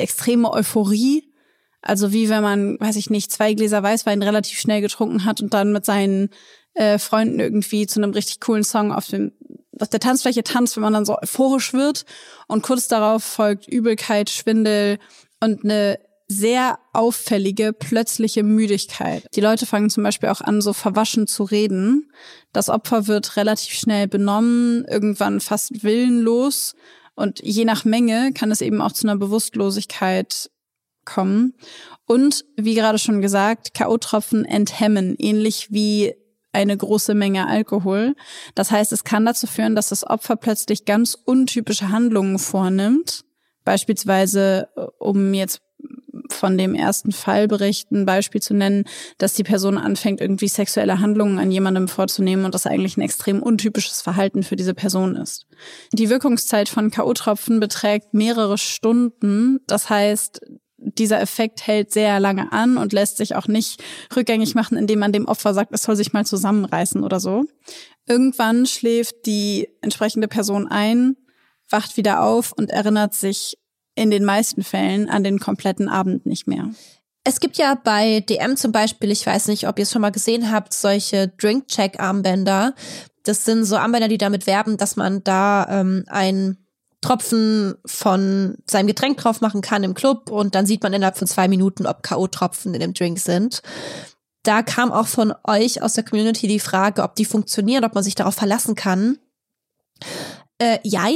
Speaker 2: Euphorie. Also wie wenn man, 2 Gläser Weißwein relativ schnell getrunken hat und dann mit seinen Freunden irgendwie zu einem richtig coolen Song auf der Tanzfläche tanzt, wenn man dann so euphorisch wird. Und kurz darauf folgt Übelkeit, Schwindel und eine sehr auffällige, plötzliche Müdigkeit. Die Leute fangen zum Beispiel auch an, so verwaschen zu reden. Das Opfer wird relativ schnell benommen, irgendwann fast willenlos. Und je nach Menge kann es eben auch zu einer Bewusstlosigkeit kommen. Und wie gerade schon gesagt, K.O.-Tropfen enthemmen, ähnlich wie eine große Menge Alkohol. Das heißt, es kann dazu führen, dass das Opfer plötzlich ganz untypische Handlungen vornimmt. Beispielsweise, um jetzt von dem ersten Fallbericht ein Beispiel zu nennen, dass die Person anfängt, irgendwie sexuelle Handlungen an jemandem vorzunehmen und das eigentlich ein extrem untypisches Verhalten für diese Person ist. Die Wirkungszeit von K.O.-Tropfen beträgt mehrere Stunden. Das heißt, dieser Effekt hält sehr lange an und lässt sich auch nicht rückgängig machen, indem man dem Opfer sagt, es soll sich mal zusammenreißen oder so. Irgendwann schläft die entsprechende Person ein, wacht wieder auf und erinnert sich in den meisten Fällen an den kompletten Abend nicht mehr.
Speaker 1: Es gibt ja bei DM zum Beispiel, ich weiß nicht, ob ihr es schon mal gesehen habt, solche Drink-Check-Armbänder. Das sind so Armbänder, die damit werben, dass man da ein Tropfen von seinem Getränk drauf machen kann im Club und dann sieht man innerhalb von 2 Minuten, ob K.O.-Tropfen in dem Drink sind. Da kam auch von euch aus der Community die Frage, ob die funktionieren, ob man sich darauf verlassen kann. Jein.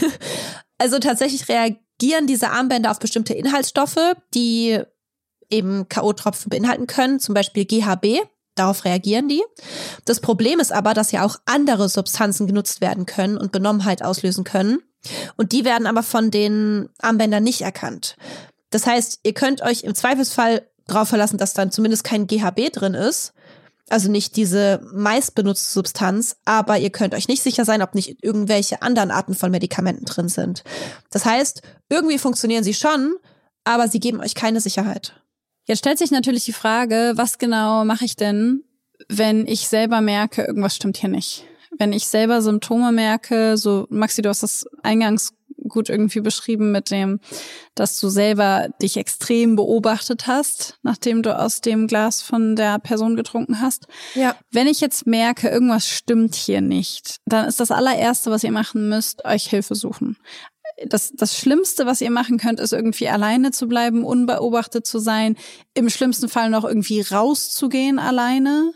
Speaker 1: Also tatsächlich reagieren diese Armbänder auf bestimmte Inhaltsstoffe, die eben K.O.-Tropfen beinhalten können, zum Beispiel GHB. Darauf reagieren die. Das Problem ist aber, dass ja auch andere Substanzen genutzt werden können und Benommenheit auslösen können. Und die werden aber von den Armbändern nicht erkannt. Das heißt, ihr könnt euch im Zweifelsfall darauf verlassen, dass dann zumindest kein GHB drin ist. Also nicht diese meist benutzte Substanz, aber ihr könnt euch nicht sicher sein, ob nicht irgendwelche anderen Arten von Medikamenten drin sind. Das heißt, irgendwie funktionieren sie schon, aber sie geben euch keine Sicherheit.
Speaker 2: Jetzt stellt sich natürlich die Frage, was genau mache ich denn, wenn ich selber merke, irgendwas stimmt hier nicht? Wenn ich selber Symptome merke, so Maxi, du hast das eingangs gut irgendwie beschrieben mit dem, dass du selber dich extrem beobachtet hast, nachdem du aus dem Glas von der Person getrunken hast.
Speaker 1: Ja.
Speaker 2: Wenn ich jetzt merke, irgendwas stimmt hier nicht, dann ist das allererste, was ihr machen müsst, euch Hilfe suchen. Das Schlimmste, was ihr machen könnt, ist irgendwie alleine zu bleiben, unbeobachtet zu sein, im schlimmsten Fall noch irgendwie rauszugehen alleine,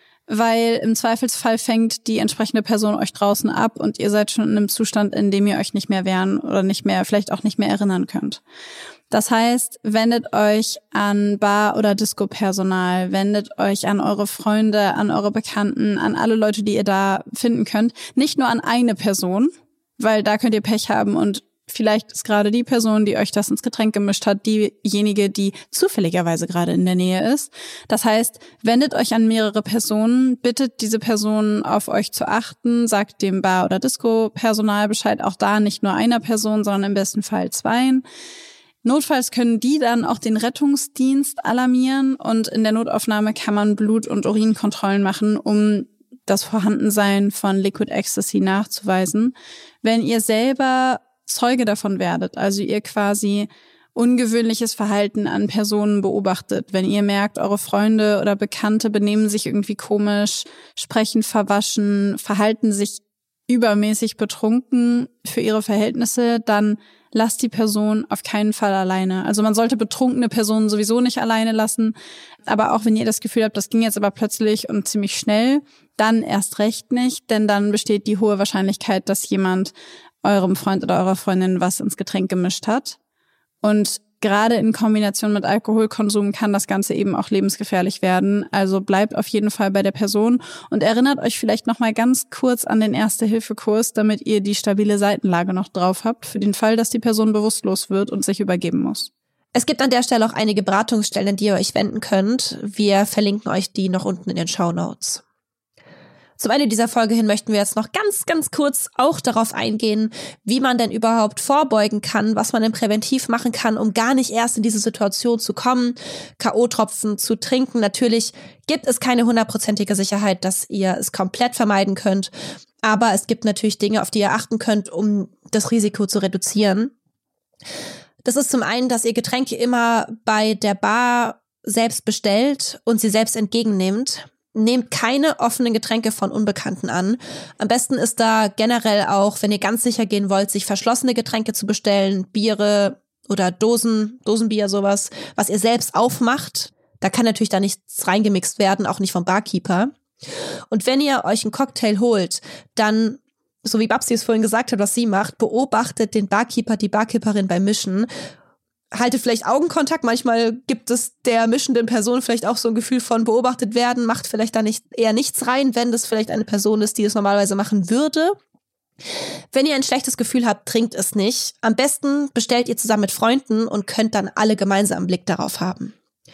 Speaker 2: weil im Zweifelsfall fängt die entsprechende Person euch draußen ab und ihr seid schon in einem Zustand, in dem ihr euch nicht mehr wehren oder nicht mehr, vielleicht auch nicht mehr erinnern könnt. Das heißt, wendet euch an Bar- oder Disco-Personal, wendet euch an eure Freunde, an eure Bekannten, an alle Leute, die ihr da finden könnt. Nicht nur an eine Person, weil da könnt ihr Pech haben und vielleicht ist gerade die Person, die euch das ins Getränk gemischt hat, diejenige, die zufälligerweise gerade in der Nähe ist. Das heißt, wendet euch an mehrere Personen, bittet diese Personen auf euch zu achten, sagt dem Bar- oder Disco-Personal Bescheid, auch da nicht nur einer Person, sondern im besten Fall 2. Notfalls können die dann auch den Rettungsdienst alarmieren und in der Notaufnahme kann man Blut- und Urinkontrollen machen, um das Vorhandensein von Liquid Ecstasy nachzuweisen. Wenn ihr selber Zeuge davon werdet, also ihr quasi ungewöhnliches Verhalten an Personen beobachtet, wenn ihr merkt, eure Freunde oder Bekannte benehmen sich irgendwie komisch, sprechen verwaschen, verhalten sich übermäßig betrunken für ihre Verhältnisse, dann lasst die Person auf keinen Fall alleine. Also man sollte betrunkene Personen sowieso nicht alleine lassen, aber auch wenn ihr das Gefühl habt, das ging jetzt aber plötzlich und ziemlich schnell, dann erst recht nicht, denn dann besteht die hohe Wahrscheinlichkeit, dass jemand eurem Freund oder eurer Freundin was ins Getränk gemischt hat. Und gerade in Kombination mit Alkoholkonsum kann das Ganze eben auch lebensgefährlich werden. Also bleibt auf jeden Fall bei der Person und erinnert euch vielleicht noch mal ganz kurz an den Erste-Hilfe-Kurs, damit ihr die stabile Seitenlage noch drauf habt, für den Fall, dass die Person bewusstlos wird und sich übergeben muss.
Speaker 1: Es gibt an der Stelle auch einige Beratungsstellen, an die ihr euch wenden könnt. Wir verlinken euch die noch unten in den Shownotes. Zum Ende dieser Folge hin möchten wir jetzt noch ganz, ganz kurz auch darauf eingehen, wie man denn überhaupt vorbeugen kann, was man denn präventiv machen kann, um gar nicht erst in diese Situation zu kommen, K.O.-Tropfen zu trinken. Natürlich gibt es keine 100%ige Sicherheit, dass ihr es komplett vermeiden könnt, aber es gibt natürlich Dinge, auf die ihr achten könnt, um das Risiko zu reduzieren. Das ist zum einen, dass ihr Getränke immer bei der Bar selbst bestellt und sie selbst entgegennehmt. Nehmt keine offenen Getränke von Unbekannten an. Am besten ist da generell auch, wenn ihr ganz sicher gehen wollt, sich verschlossene Getränke zu bestellen, Biere oder Dosenbier, sowas, was ihr selbst aufmacht. Da kann natürlich da nichts reingemixt werden, auch nicht vom Barkeeper. Und wenn ihr euch einen Cocktail holt, dann, so wie Babsi es vorhin gesagt hat, was sie macht, beobachtet den Barkeeper, die Barkeeperin beim Mischen. Haltet vielleicht Augenkontakt, manchmal gibt es der mischenden Person vielleicht auch so ein Gefühl von beobachtet werden, macht vielleicht da eher nichts rein, wenn das vielleicht eine Person ist, die es normalerweise machen würde. Wenn ihr ein schlechtes Gefühl habt, trinkt es nicht. Am besten bestellt ihr zusammen mit Freunden und könnt dann alle gemeinsam einen Blick darauf haben.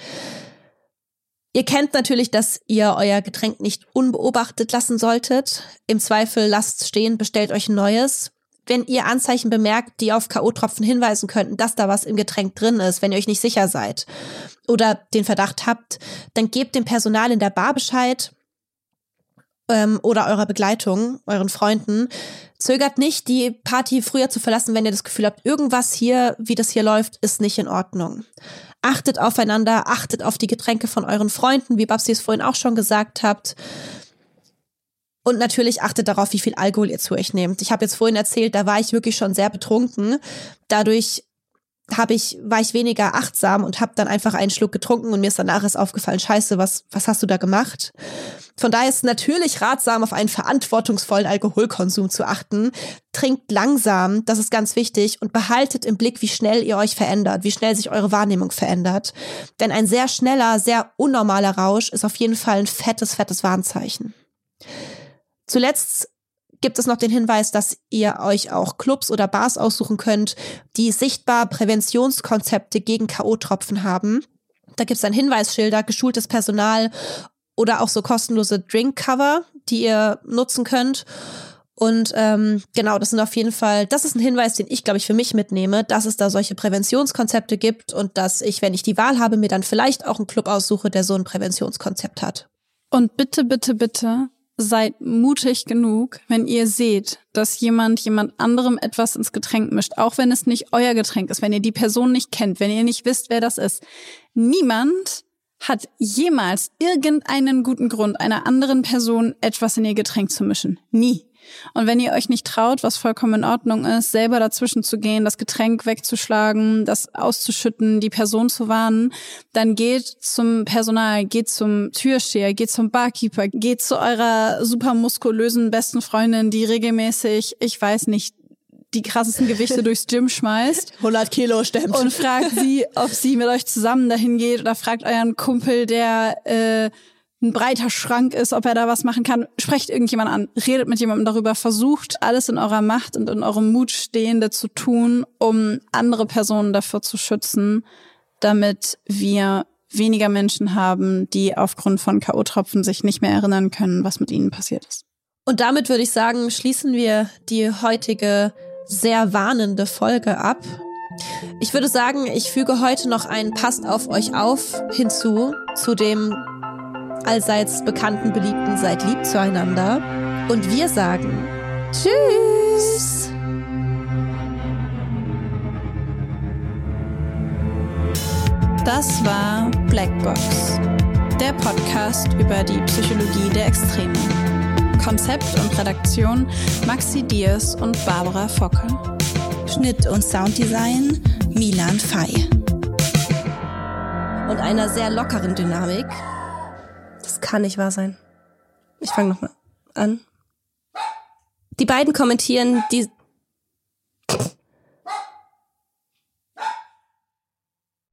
Speaker 1: Ihr kennt natürlich, dass ihr euer Getränk nicht unbeobachtet lassen solltet. Im Zweifel lasst es stehen, bestellt euch ein neues. Wenn ihr Anzeichen bemerkt, die auf K.O.-Tropfen hinweisen könnten, dass da was im Getränk drin ist, wenn ihr euch nicht sicher seid oder den Verdacht habt, dann gebt dem Personal in der Bar Bescheid oder eurer Begleitung, euren Freunden. Zögert nicht, die Party früher zu verlassen, wenn ihr das Gefühl habt, irgendwas hier, wie das hier läuft, ist nicht in Ordnung. Achtet aufeinander, achtet auf die Getränke von euren Freunden, wie Babsi es vorhin auch schon gesagt habt. Und natürlich achtet darauf, wie viel Alkohol ihr zu euch nehmt. Ich habe jetzt vorhin erzählt, da war ich wirklich schon sehr betrunken. Dadurch war ich weniger achtsam und habe dann einfach einen Schluck getrunken und mir ist danach aufgefallen, scheiße, was hast du da gemacht? Von daher ist es natürlich ratsam, auf einen verantwortungsvollen Alkoholkonsum zu achten. Trinkt langsam, das ist ganz wichtig, und behaltet im Blick, wie schnell ihr euch verändert, wie schnell sich eure Wahrnehmung verändert. Denn ein sehr schneller, sehr unnormaler Rausch ist auf jeden Fall ein fettes Warnzeichen. Zuletzt gibt es noch den Hinweis, dass ihr euch auch Clubs oder Bars aussuchen könnt, die sichtbar Präventionskonzepte gegen K.O.-Tropfen haben. Da gibt es dann Hinweisschilder, geschultes Personal oder auch so kostenlose Drinkcover, die ihr nutzen könnt. Und genau, das ist ein Hinweis, den ich, glaube ich, für mich mitnehme, dass es da solche Präventionskonzepte gibt und dass ich, wenn ich die Wahl habe, mir dann vielleicht auch einen Club aussuche, der so ein Präventionskonzept hat.
Speaker 2: Und bitte, bitte, bitte seid mutig genug, wenn ihr seht, dass jemand anderem etwas ins Getränk mischt, auch wenn es nicht euer Getränk ist, wenn ihr die Person nicht kennt, wenn ihr nicht wisst, wer das ist. Niemand hat jemals irgendeinen guten Grund, einer anderen Person etwas in ihr Getränk zu mischen. Nie. Und wenn ihr euch nicht traut, was vollkommen in Ordnung ist, selber dazwischen zu gehen, das Getränk wegzuschlagen, das auszuschütten, die Person zu warnen, dann geht zum Personal, geht zum Türsteher, geht zum Barkeeper, geht zu eurer super muskulösen besten Freundin, die regelmäßig, ich weiß nicht, die krassesten Gewichte durchs Gym schmeißt.
Speaker 1: 100 Kilo stemmt.
Speaker 2: Und fragt sie, ob sie mit euch zusammen dahin geht, oder fragt euren Kumpel, der ein breiter Schrank ist, ob er da was machen kann. Sprecht irgendjemand an, redet mit jemandem darüber, versucht alles in eurer Macht und in eurem Mut Stehende zu tun, um andere Personen dafür zu schützen, damit wir weniger Menschen haben, die aufgrund von K.O.-Tropfen sich nicht mehr erinnern können, was mit ihnen passiert ist.
Speaker 1: Und damit würde ich sagen, schließen wir die heutige sehr warnende Folge ab. Ich würde sagen, ich füge heute noch ein Passt auf euch auf hinzu, zu dem allseits bekannten, beliebten Seid lieb zueinander. Und wir sagen Tschüss!
Speaker 2: Das war Blackbox, der Podcast über die Psychologie der Extreme. Konzept und Redaktion Maxi Diers und Barbara Focke.
Speaker 3: Schnitt und Sounddesign Milan Fey.
Speaker 1: Und einer sehr lockeren Dynamik. Das kann nicht wahr sein. Ich fange nochmal an. Die beiden kommentieren die...